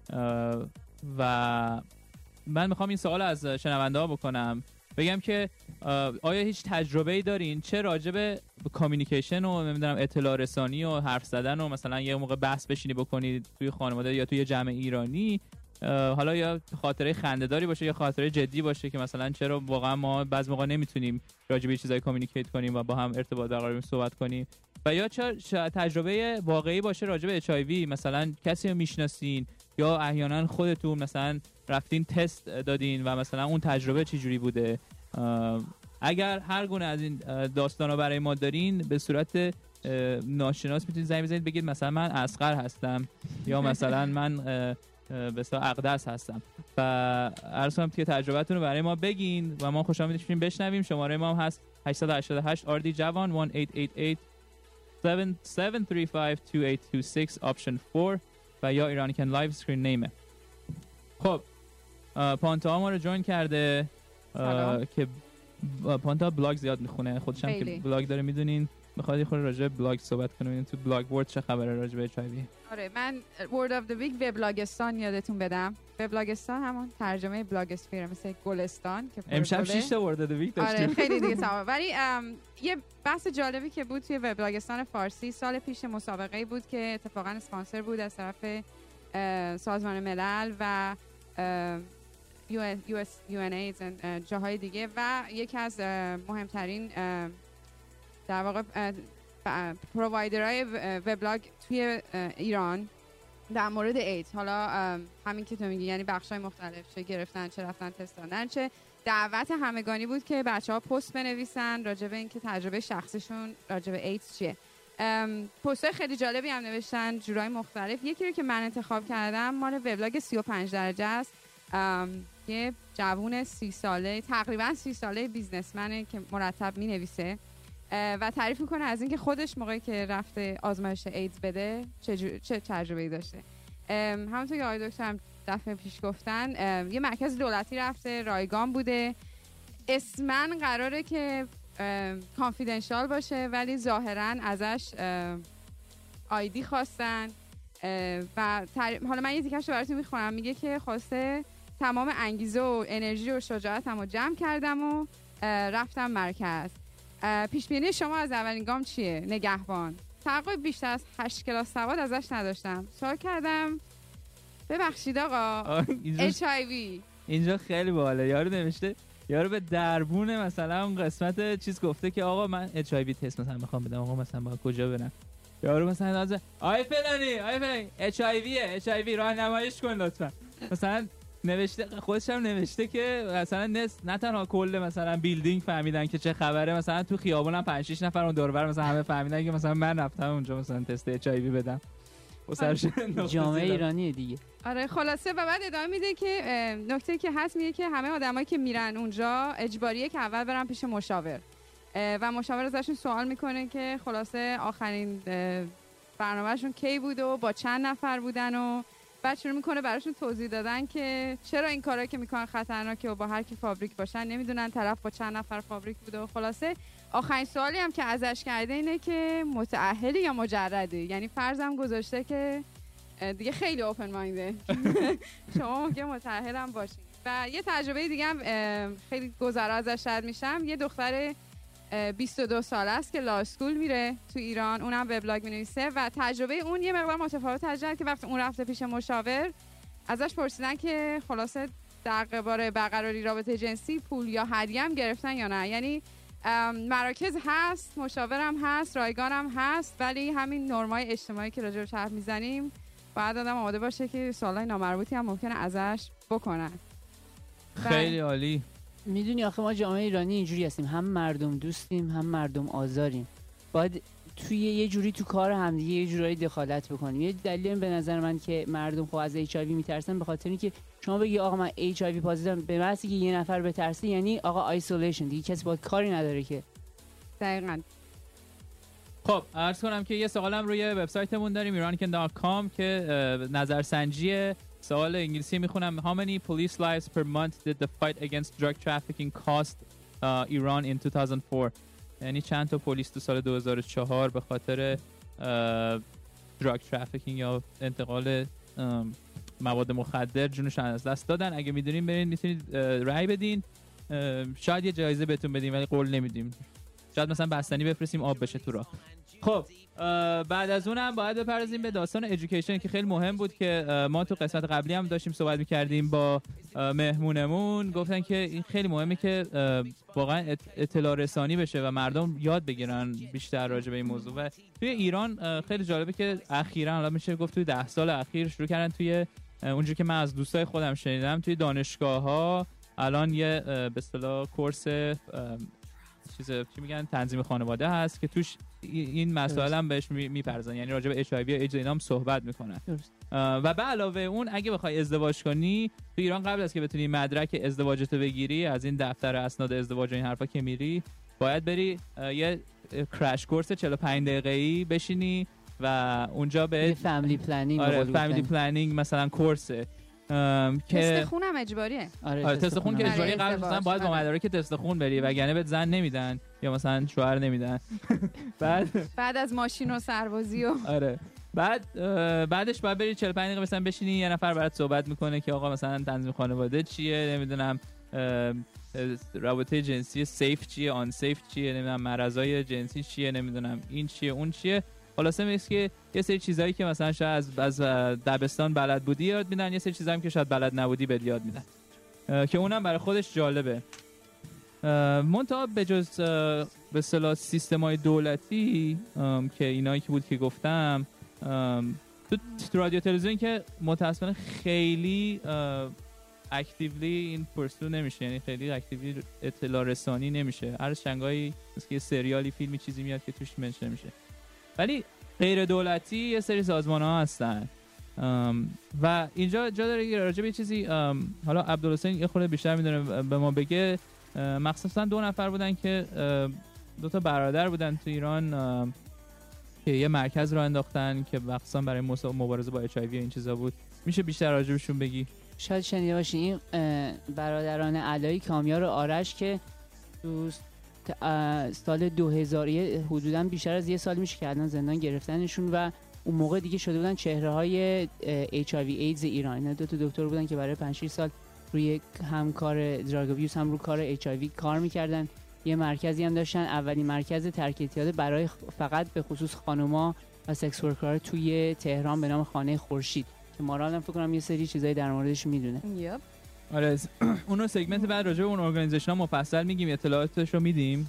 و من میخوام این سوال از شنونده ها بکنم، بگم که آیا هیچ تجربه‌ای دارین چه راجع به کامیونیکیشن و نمیدونم اطلاع رسانی و حرف زدن و مثلا یه موقع بحث بشینی بکنید توی خانواده یا توی جمع ایرانی، حالا یا خاطره خنده‌داری باشه یا خاطره جدی باشه که مثلا چرا واقعا ما بعضی موقع نمیتونیم راجع به چیزای کامیونیکیت کنیم و با هم ارتباط برقرار کنیم، صحبت کنیم، و یا چه تجربه واقعی باشه راجع به HIV، مثلا کسی رو میشناسین یا احیانا خودتون مثلا رفتین تست دادین و مثلا اون تجربه چه جوری بوده. اگر هر گونه از این داستانا برای ما دارین به صورت ناشناس میتونید زنگ بزنید بگید مثلا من اصغر هستم یا مثلا من به اصطلاح اقدس هستم و عرض کنم که تجربه‌تون رو برای ما بگین و ما خوشحال میشیم بشنویم. شماره ما هم هست 888 RD جوان 1888 735 2826 option 4 و یا ایرانیکن لایو اسکرین نیمه. خب پانتا ما رو جوین کرده که پانتا بلاگ زیاد میخونه، خودش هم که بلاگ داره میدونین. میخواد یه خورده راجع به بلاگ صحبت کنیم، تو بلاگ ورد چه خبره راجع به HIV؟ آره من ورد اف دی ویک وبلاگستان یادتون بدم. وبلاگستان همون ترجمه بلاگسفیر، مثل گلستان که امشب 6 تا ورد اف دی ویک داشتیم. آره خیلی دیگه تمام. ولی یه بحث جالبی که بود توی وبلاگستان فارسی، سال پیش مسابقه‌ای بود که اتفاقا اسپانسر بود از طرف سازمان ملل و UNAIDS جاهای دیگه و یکی از مهمترین در واقع پرووایدرهای وبلاگ توی ایران در مورد ایدز. حالا همین که تو میگی، یعنی بخشای مختلف، چه گرفتن، چه رفتن تست دادن، چه دعوت همگانی بود که بچه‌ها پست بنویسن راجع به اینکه تجربه شخصیشون راجع به ایدز چیه. پست‌های خیلی جالبی هم نوشتن جورای مختلف. یکی رو که من انتخاب کردم مال وبلاگ 35 درجه است. یه جوون 30 ساله، تقریبا 30 ساله بیزنسمنه که مرتب می‌نویسه و تعریف میکنه از اینکه خودش موقعی که رفته آزمایش ایدز بده چه تجربه‌ای داشته. همونطور که آقای دکتر هم دفعه پیش گفتن، یه مرکز دولتی رفته، رایگان بوده، اسماً قراره که کانفیدنشال باشه ولی ظاهراً ازش آیدی خواستن و حالا من یه تیکش رو براتون میخونم. میگه که خواسته تمام انگیزه و انرژی و شجاعتم رو جمع کردم و رفتم مرکز. پیش بینی شما از اولین گام چیه؟ نگهبان. توقع بیشتر از 8 کلاس سواد ازش نداشتم. سوال کردم ببخشید آقا HIV. اینجا خیلی باحاله. یارو نوشته، یارو به دربون مثلا اون قسمت چیز گفته که آقا من HIV تست مثلا میخوام بدم، آقا مثلا با کجا برم؟ یارو مثلا از آی فلانی HIV راهنماییش کن لطفا. مثلا نوشته، خودش هم نوشته که مثلا نه تنها کل مثلا بیلدینگ فهمیدن که چه خبره، مثلا تو خیابونم 5-6 نفر اون دور و بر مثلا همه فهمیدن که مثلا من رفتم اونجا مثلا تست HIV بدم. جامعه ایرانی دیگه. آره خلاصه. و بعد ادامه میده که نکته که هست میگه که همه آدمایی که میرن اونجا اجباریه که اول برن پیش مشاور و مشاور ازشون سوال میکنه که خلاصه آخرین برنامهشون کی بود و با چند نفر بودن و بعد شروع میکنه براشون توضیح دادن که چرا این کارا که میکنن خطرناکه و با هر کی فابریک باشن نمیدونن طرف با چند نفر فابریک بوده. و خلاصه آخرین سوالی هم که ازش کرده اینه که متأهلی یا مجردی. یعنی فرضم گذاشته که دیگه خیلی اوپن ماینده شما ممکنه متأهل هم باشین. و یه تجربه دیگه هم خیلی گذرا ازش رد میشم. یه دختر 22 ساله است که لا اسکول میره تو ایران، اونم وبلاگ مینویسه و تجربه اون یه مقدار متفاوت تجربه که وقتی اون رفته پیش مشاور ازش پرسیدن که خلاصه در قبال برقراری رابطه جنسی پول یا هدیه هم گرفتن یا نه. یعنی مراکز هست، مشاورم هست، رایگانم هست، ولی همین نرمای اجتماعی که راجع بهش حرف میزنیم باید آدم آماده باشه که سوالای نامربوطی هم ممکنه ازش بکنن. خیلی عالی. میدونی آخه ما جامعه ایرانی اینجوری هستیم، هم مردم دوستیم هم مردم آزاریم. باید توی یه جوری تو کار همدیگه یه جورایی دخالت بکنیم. یه دلیل به نظر من که مردم خب از HIV میترسن به خاطر اینکه شما بگی آقا من HIV پازیتیوم، به معنی که یه نفر بترسه یعنی آقا آیسولیشن، دیگه کسی باید کاری نداره که. دقیقاً. خب عرض کنم که یه سوالم روی وبسایتمون داریم irancan.com که نظرسنجی سوال انگلیسی میخونم. How many police lives per month did the fight against drug trafficking cost Iran in 2004؟ یعنی چند تا پلیس تو سال 2004 به خاطر drug trafficking یا انتقال مواد مخدر جونشون از دست دادن. اگه میدونین برین میتونید رأی بدین، شاید یه جایزه بهتون بدیم ولی قول نمیدیم، شاید مثلا بستنی بفرستیم آب بشه تو راه. خب بعد از اونم باید بپردازیم به داستان ادویکیشن که خیلی مهم بود که ما تو قسمت قبلی هم داشتیم صحبت می‌کردیم با مهمونمون. گفتن که این خیلی مهمه که واقعا اطلاع رسانی بشه و مردم یاد بگیرن بیشتر راجع به این موضوع. و توی ایران خیلی جالبه که اخیراً، حالا میشه گفت توی 10 سال اخیر شروع کردن توی اونجوری که من از دوستای خودم شنیدم توی دانشگاه‌ها الان یه به اصطلاح کورس چی میگن تنظیم خانواده هست که توش این مسائل هم بهش میپرزن، یعنی راجع به HIV یا ایدز اینا هم صحبت میکنن. و به علاوه اون اگه بخوای ازدواج کنی تو ایران، قبل از که بتونی مدرک ازدواجتو بگیری از این دفتر اسناد ازدواج و این حرفا که میری، باید بری یه کرش کورس 45 دقیقه‌ای بشینی و اونجا به فامیلی پلنینگ، فامیلی پلنینگ مثلا کورسه که تست خون هم اجباریه. آره تست خون که اجباریه. قبل مثلا باید با مدارک تست خون بری وگرنه بهت زن نمیدن یا مثلا شوهر نمیدن. بعد از ماشین و سربازی و آره بعدش باید بری 45 دقیقه مثلا بشینی، یه نفر برات صحبت میکنه که آقا مثلا تنظیم خانواده چیه، نمیدونم رابطه جنسی سیف چیه، آن سیف چیه، نمیدونم مرزای جنسی چیه، نمیدونم این چیه اون چیه. خلاصه میگه که یه سری چیزایی که مثلا شاید از دبستان بلد بودی یاد میدن، یه سری چیزایی که شاید بلد نبودی بهت یاد میدن که اونم برای خودش جالبه. منتها به جز به اصطلاح سیستم‌های دولتی که اینایی که بود که گفتم، تو رادیو تلویزیون که متأسفانه خیلی اکتیولی این پرسو نمیشه، یعنی خیلی اکتیولی اطلاع رسانی نمیشه. هر چنگایی مثل سریالی، فیلمی، چیزی میاد که توش منشن میشه. ولی غیر دولتی یه سری سازمان‌ها هستن و اینجا جا داره راجع به چیزی حالا عبدالحسین یه خورده بیشتر میدونه به ما بگه. مخصوصا 2 نفر بودن که 2 تا برادر بودن تو ایران که یه مرکز رو انداختن که مخصوصا برای مبارزه با HIV این چیزا بود. میشه بیشتر راجع بهشون بگی؟ شاید شنیده باشی این برادران علایی، کامیار و آرش که تو سال 2000 حدوداً بیشتر از یه سال میشه که الان زندان گرفتنشون و اون موقع دیگه شده بودن چهره‌های HIV ایدز ایران. اینا 2 تا دکتر بودن که برای 5-6 سال روی هم کار دراگ ابیوز هم رو کار HIV کار میکردن. یه مرکزی هم داشتن، اولین مرکز ترک اعتیاد برای فقط به خصوص خانوما و سکس ورکرها توی تهران به نام خانه خورشید که مارال هم فکر کنم یه سری چیزای در موردش میدونه. آره اونو سگمنت بعد راجع به اون ارگانیزیشن ها مفصل میگیم، اطلاعاتش رو میدیم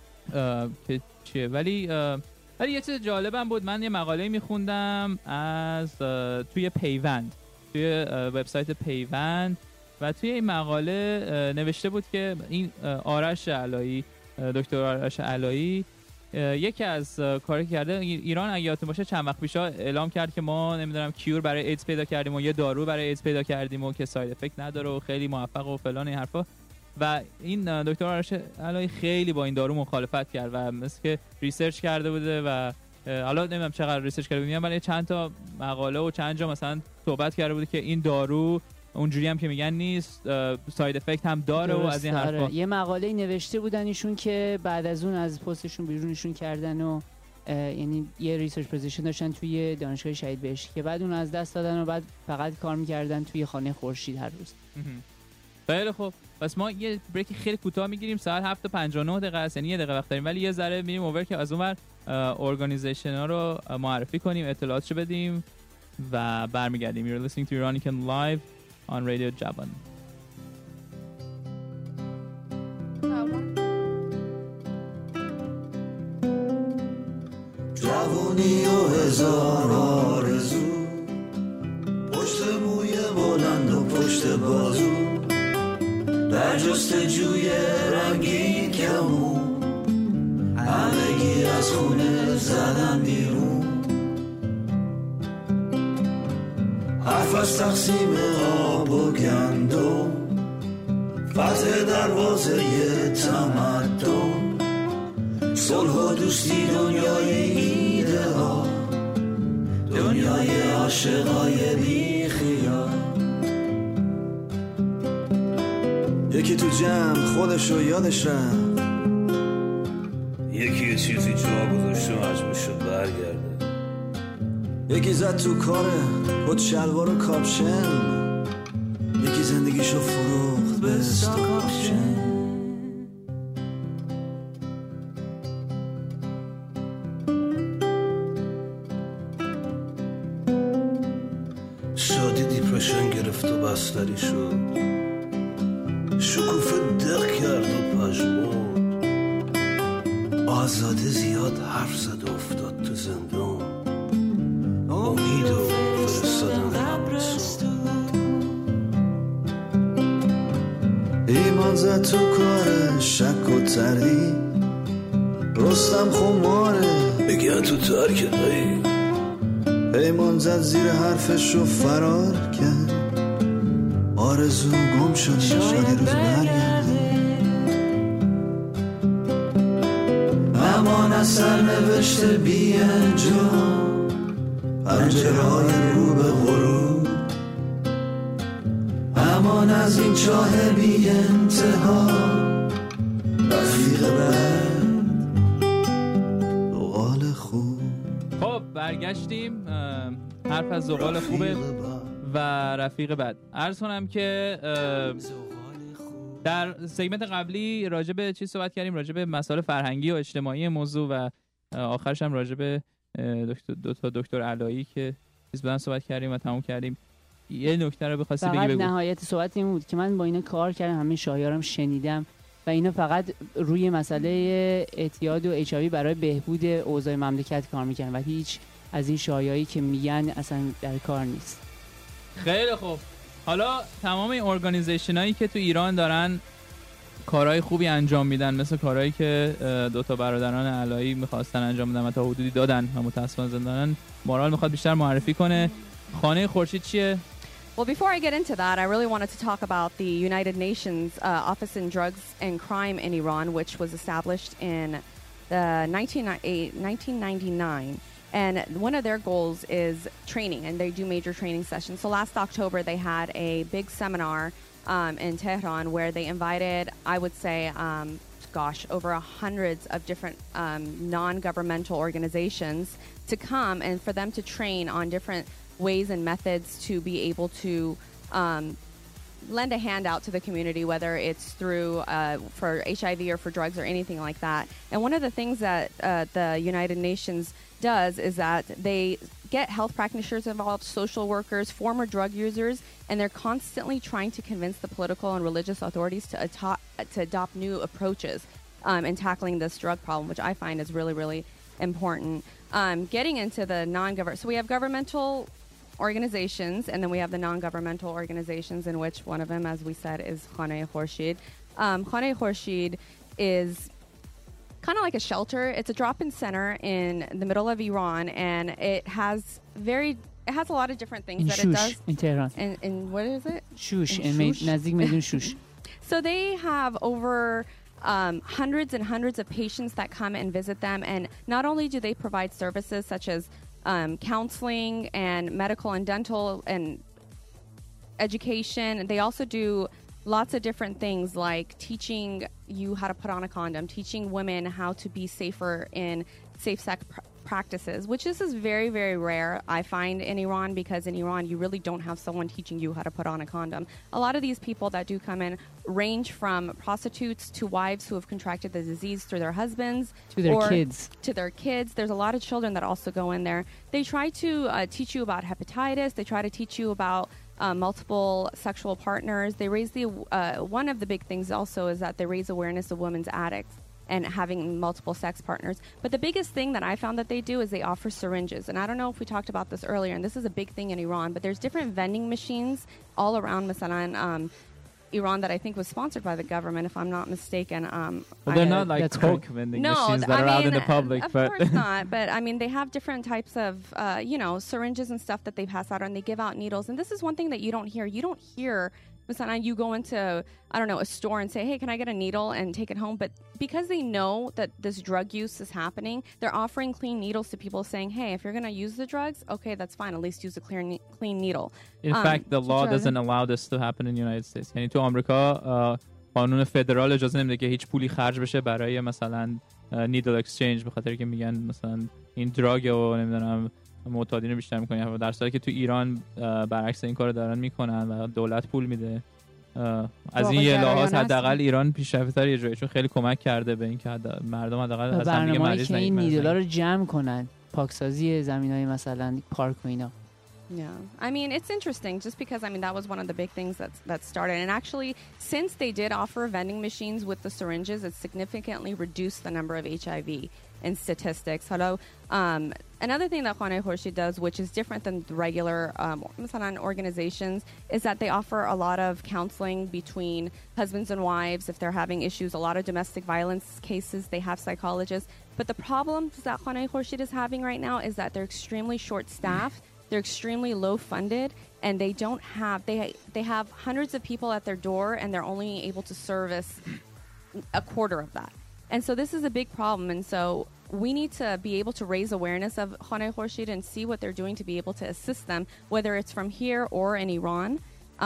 که چیه. ولی یه چیز جالبم بود، من یه مقاله میخوندم از توی پیوند، توی وبسایت پیوند و توی این مقاله نوشته بود که این آرش علایی، دکتر آرش علایی، یکی از کاری که کرده ایران اگه یادتون باشه چند وقت پیش اعلام کرد که ما نمیدونم کیور برای ایدز پیدا کردیم و یه دارو برای ایدز پیدا کردیم و که ساید افکت نداره و خیلی موفق و فلان این حرفا. و این دکتر آرش علایی خیلی با این دارو مخالفت کرد و مثل که ریسرچ کرده بوده و حالا نمیدونم چقدر ریسرچ کرده بودیم، ولی چند تا مقاله و چند جا مثلا صحبت کرده بوده که این دارو اونجوری هم که میگن نیست، ساید افکت هم داره و از این حرفا. یه مقاله نوشته بودن ایشون که بعد از اون از پستشون بیرونشون کردن و یعنی یه ریسرچ پوزیشن داشتن توی دانشگاه شهید بهشتی که بعد اون از دست دادن و بعد فقط کار میکردن توی خانه خورشید هر روز. خیلی خوب، پس ما یه بریک خیلی کوتاه میگیریم، ساعت 7:59 است، یعنی 1 دقیقه وقت داریم، ولی یه ذره میریم اوور که از اونور ارگانیزیشن ها رو معرفی کنیم، اطلاعاتشو بدیم و برمیگردیم. You're listening to Iranican Live on Radio Javan. جوانی و هزار آرزو، پشت موی بلند و پشت بازو، در جستجوی رنگین کمون، همگی از خونه زدن بیرون. حرف از تقسیم آب و گندم، فتح دروازه تمدن، صلح و دوستی، دنیای ایده ها، دنیای عاشقای بی خیال. یکی تو جمع خودشو یادش رفت، یکی یه چیزی جا گذاشته مجبور شد برگرده. یکی زد تو کاره خود شلوار و کاپشن، یکی زندگیشو فروخت به استاکاپشن. شادی دیپرشن گرفت و بستری شد، شکوفه دق کرد و پژمرد، آزاده زیاد حرف زد و افتاد تو زندان، امید و فرستادن قبرستون. ایمان زد تو کار شک و تردید، رستم خماره بگه تو ترک دایی. ایمان زد زیر حرفش رو فرار کرد، آرزو گم شد شادی روز برگرده. امان از سر نوشته بی انجام، پنجره های رو به غروب، امان از این چاه بی انتها، رفیق بد زغال خوب. خب برگشتیم، حرف از زغال خوبه و رفیق بد. عرض کنم که در سگمنت قبلی راجع به چی صحبت کردیم؟ راجع به مسائل فرهنگی و اجتماعی موضوع و آخرش هم راجع به دو تا دکتر علایی که چیز بدن صحبت کردیم و تموم کردیم. یه نکته رو بخواستی بگی بگو. نهایت صحبت این بود که من با اینا کار کردم، همه شایعارم شنیدم و اینا فقط روی مسئله اعتیاد و HIV برای بهبود اوضاع مملکت کار میکنن و هیچ از این شایعاتی که میگن اصلا در کار نیست. خیلی خوب. حالا تمام این ارگانیزیشن هایی که تو ایران دارن کارهای خوبی انجام میدن، مثل کارهایی که دو تا برادران علایی میخواستن انجام بدن و تا حدودی دادن و متاسفانه زندانن، مارال میخواد بیشتر معرفی کنه. خانه خورشید چیه؟ Well, before I get into that, I really wanted to talk about the United Nations Office in Drugs and Crime in Iran, which was established in 1999. And one of their goals is training, and they do major training sessions. So last October, they had a big seminar in Tehran where they invited, I would say, over hundreds of different non-governmental organizations to come and for them to train on different ways and methods to be able to lend a hand out to the community, whether it's through for HIV or for drugs or anything like that. And one of the things that the United Nations does is that they get health practitioners involved, social workers, former drug users, and they're constantly trying to convince the political and religious authorities to adopt new approaches in tackling this drug problem, which I find is really, really important. Getting into the non-government, so we have governmental organizations, and then we have the non-governmental organizations, in which one of them, as we said, is Khane Khorshid. Khane Khorshid is kind of like a shelter. It's a drop-in center in the middle of Iran, and it has a lot of different things in that Shush, it does. In Tehran. In what is it? Shush, nazik Meidun Shush. So they have over hundreds and hundreds of patients that come and visit them, and not only do they provide services such as counseling and medical and dental and education, they also do lots of different things like teaching you how to put on a condom, teaching women how to be safer in safe sex practices, which is very, very rare, I find, in Iran, because in Iran you really don't have someone teaching you how to put on a condom. A lot of these people that do come in range from prostitutes to wives who have contracted the disease through their husbands to their kids. To their kids. There's a lot of children that also go in there. They try to teach you about hepatitis. They try to teach you about multiple sexual partners. They raise one of the big things also is that they raise awareness of women's addicts and having multiple sex partners. But the biggest thing that I found that they do is they offer syringes. And I don't know if we talked about this earlier, and this is a big thing in Iran, but there's different vending machines all around Masalan, Iran that I think was sponsored by the government, if I'm not mistaken. Well, they're not like Coke vending machines that are out in the public. Of course not. But, I mean, they have different types of, syringes and stuff that they pass out, and they give out needles. And this is one thing that you don't hear. You don't hear, you go into, a store and say, hey, can I get a needle and take it home? But because they know that this drug use is happening, they're offering clean needles to people, saying, hey, if you're going to use the drugs, okay, that's fine. At least use a clean needle. In fact, the law doesn't allow this to happen in the United States. یعنی تو آمریکا قانون فدرال اجازه نمیده که هیچ پولی خرج بشه برای مثلا نیدل اکسچنج، به خاطر که میگن مثلا این دراگ و نمیدونم معتادین رو بیشتر میکنن، در صورتی که تو ایران برعکس این کارو دارن میکنن و دولت پول میده. از این لحاظ حداقل ایران پیشرفت‌تر یه جایی، چون خیلی کمک کرده به اینکه مردم حداقل از هم دیگه مریض نشن. این نیدلا رو جمع کنن، پاکسازی زمینای مثلا پارک و اینا. Yeah, I mean, it's interesting just because, that was one of the big things that started. And actually, since they did offer vending machines with the syringes, it significantly reduced the number of HIV in statistics. Hello. Another thing that Khane Khorshid does, which is different than the regular organizations, is that they offer a lot of counseling between husbands and wives if they're having issues. A lot of domestic violence cases, they have psychologists. But the problem that Khane Khorshid is having right now is that they're extremely short-staffed. They're extremely low-funded, and they don't have they have hundreds of people at their door, and they're only able to service a quarter of that. And so this is a big problem. And so we need to be able to raise awareness of Khane Khorshid and see what they're doing to be able to assist them, whether it's from here or in Iran.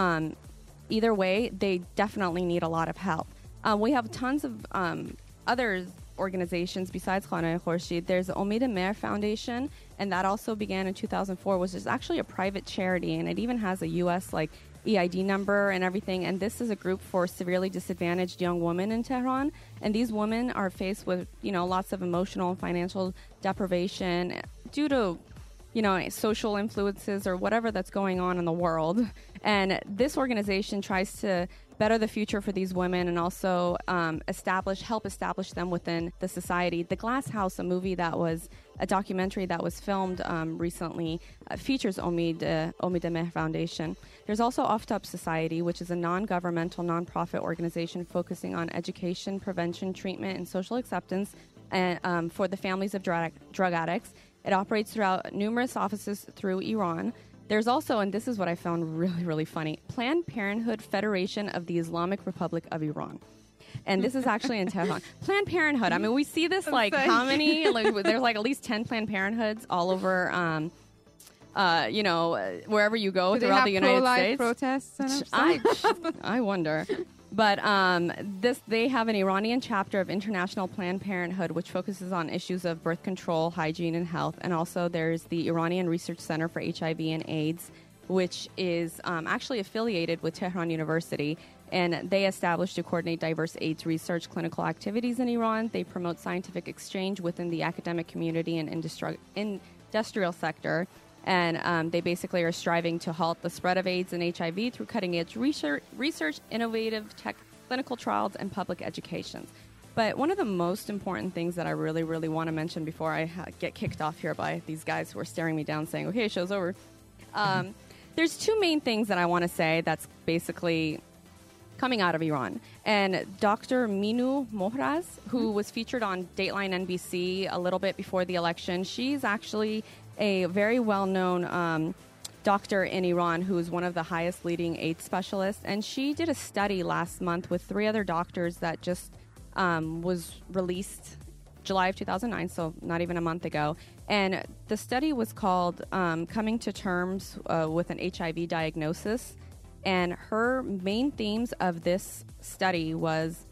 Either way, they definitely need a lot of help. We have tons of other organizations besides Khane Khorshid. There's the Omid Mer Foundation, and that also began in 2004, which is actually a private charity, and it even has a U.S. EID number and everything. And this is a group for severely disadvantaged young women in Tehran. And these women are faced with, lots of emotional and financial deprivation, due to, social influences or whatever that's going on in the world. And this organization tries to better the future for these women and also help establish them within the society. The Glass House, a documentary that was filmed recently, features Omid Mehr Foundation. There's also Off-Top Society, which is a non-governmental, non-profit organization focusing on education, prevention, treatment, and social acceptance for the families of drug addicts. It operates throughout numerous offices through Iran. There's also, and this is what I found really, really funny, Planned Parenthood Federation of the Islamic Republic of Iran. And this is actually in Tehran. Planned Parenthood. I mean, we see this how many? There's at least 10 Planned Parenthoods all over, wherever you go throughout the United States. Protests. I wonder. But they have an Iranian chapter of International Planned Parenthood, which focuses on issues of birth control, hygiene, and health. And also there's the Iranian Research Center for HIV and AIDS, which is actually affiliated with Tehran University. And they established to coordinate diverse AIDS research clinical activities in Iran. They promote scientific exchange within the academic community and industrial sector. And they basically are striving to halt the spread of AIDS and HIV through cutting-edge research, innovative tech, clinical trials, and public education. But one of the most important things that I really, really want to mention before I get kicked off here by these guys who are staring me down saying, okay, show's over. There's two main things that I want to say that's basically coming out of Iran. And Dr. Minu Mohraz, who was featured on Dateline NBC a little bit before the election, she's actually a very well-known doctor in Iran who is one of the highest leading AIDS specialists. And she did a study last month with 3 other doctors that just was released July of 2009, so not even a month ago. And the study was called Coming to Terms with an HIV Diagnosis. And her main themes of this study was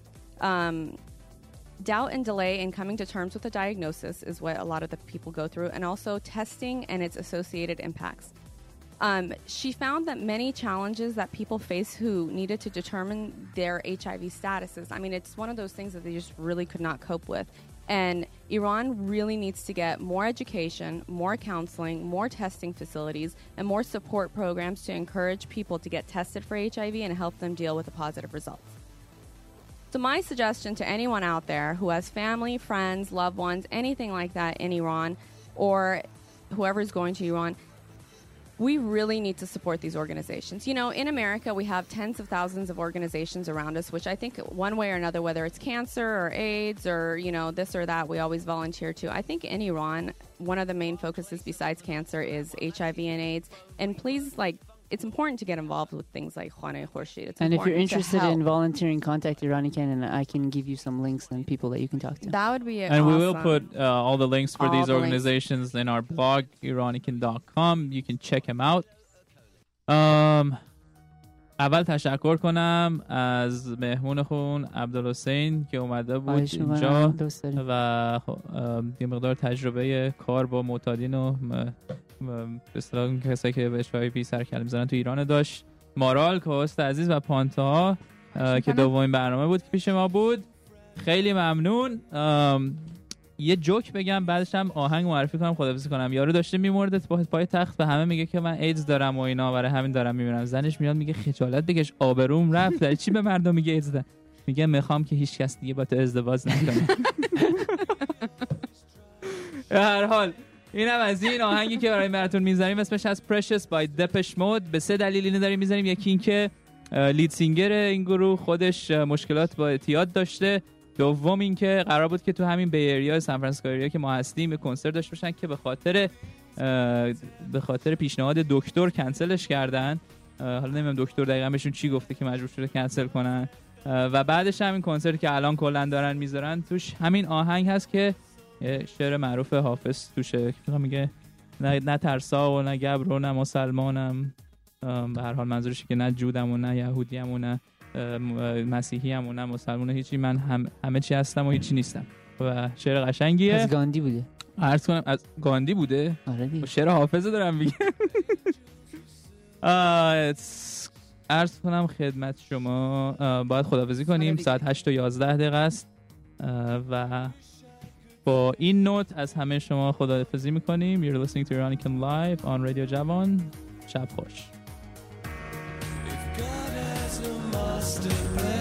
doubt and delay in coming to terms with a diagnosis is what a lot of the people go through, and also testing and its associated impacts. She found that many challenges that people face who needed to determine their HIV statuses, I mean, it's one of those things that they just really could not cope with. And Iran really needs to get more education, more counseling, more testing facilities, and more support programs to encourage people to get tested for HIV and help them deal with the positive results. So my suggestion to anyone out there who has family, friends, loved ones, anything like that in Iran, or whoever's going to Iran, we really need to support these organizations. You know, in America, we have tens of thousands of organizations around us, which I think one way or another, whether it's cancer or AIDS or, this or that, we always volunteer to. I think in Iran, one of the main focuses besides cancer is HIV and AIDS. And please, it's important to get involved with things like Khane Khorshid. And if you're interested in volunteering, contact Iranican, and I can give you some links and people that you can talk to. That would be awesome. And we will put all the links for these organizations in our blog, Iranican.com. You can check them out. اول تشکر کنم از مهمون خون عبدالحسین که اومده بود اینجا و یه مقدار تجربه کار با معتادین و به اصطلاح کسایی که به HIV سر کله میزنن تو ایران داشت. مارال کوست عزیز و پانتا که دومین برنامه بود که پیش ما بود. خیلی ممنون. یه جوک بگم بعدش هم آهنگ معرفی کنم خداحافظی کنم. یارو داشته میمرده پای تخت و همه میگه که من ایدز دارم و اینا، برای همین دارم میمیرم. زنش میاد میگه خجالت بکش، آبروم رفت، در چی به مردم میگه ایدز دارم؟ میگه میخوام که هیچ کس دیگه با تو ازدواج نکنه. هر حال اینم از این آهنگی که برای براتون میذاریم، اسمش از Precious by Depeche Mode. به 3 دلیل اینو داریم میذاریم. یکی این که لید سینگر این گروه خودش مشکلات با اعتیاد داشته. دوم این که قرار بود که تو همین بی ایریا سان فرانسیسکو ایریا که ما هستیم کنسرت داشته باشن که به خاطر پیشنهاد دکتر کنسلش کردن. حالا نمیدونم دکتر دقیقاً بهشون چی گفته که مجبور شده کنسل کنن. و بعدش همین کنسرت که الان کلا دارن میذارن توش همین آهنگ هست که شعر معروف حافظ توشه که میگه نه ترسا و نه گبر و نه مسلمانم. به هر حال منظورشه که نه جودم و نه یهودیم و نه مسیحی هم و نه مسلمان، هیچی، من همه چی هستم و هیچی نیستم. و شعر قشنگیه. از گاندی بوده. عرض کنم از گاندی بوده. آره دیگه. شعر حافظه دارم میگم. عرض کنم خدمت شما باید خداحافظی کنیم. ساعت 8:11 است و با این نوت از همه شما خداحافظی میکنیم. You're listening to Iranican Live on Radio جوان. شب خوش.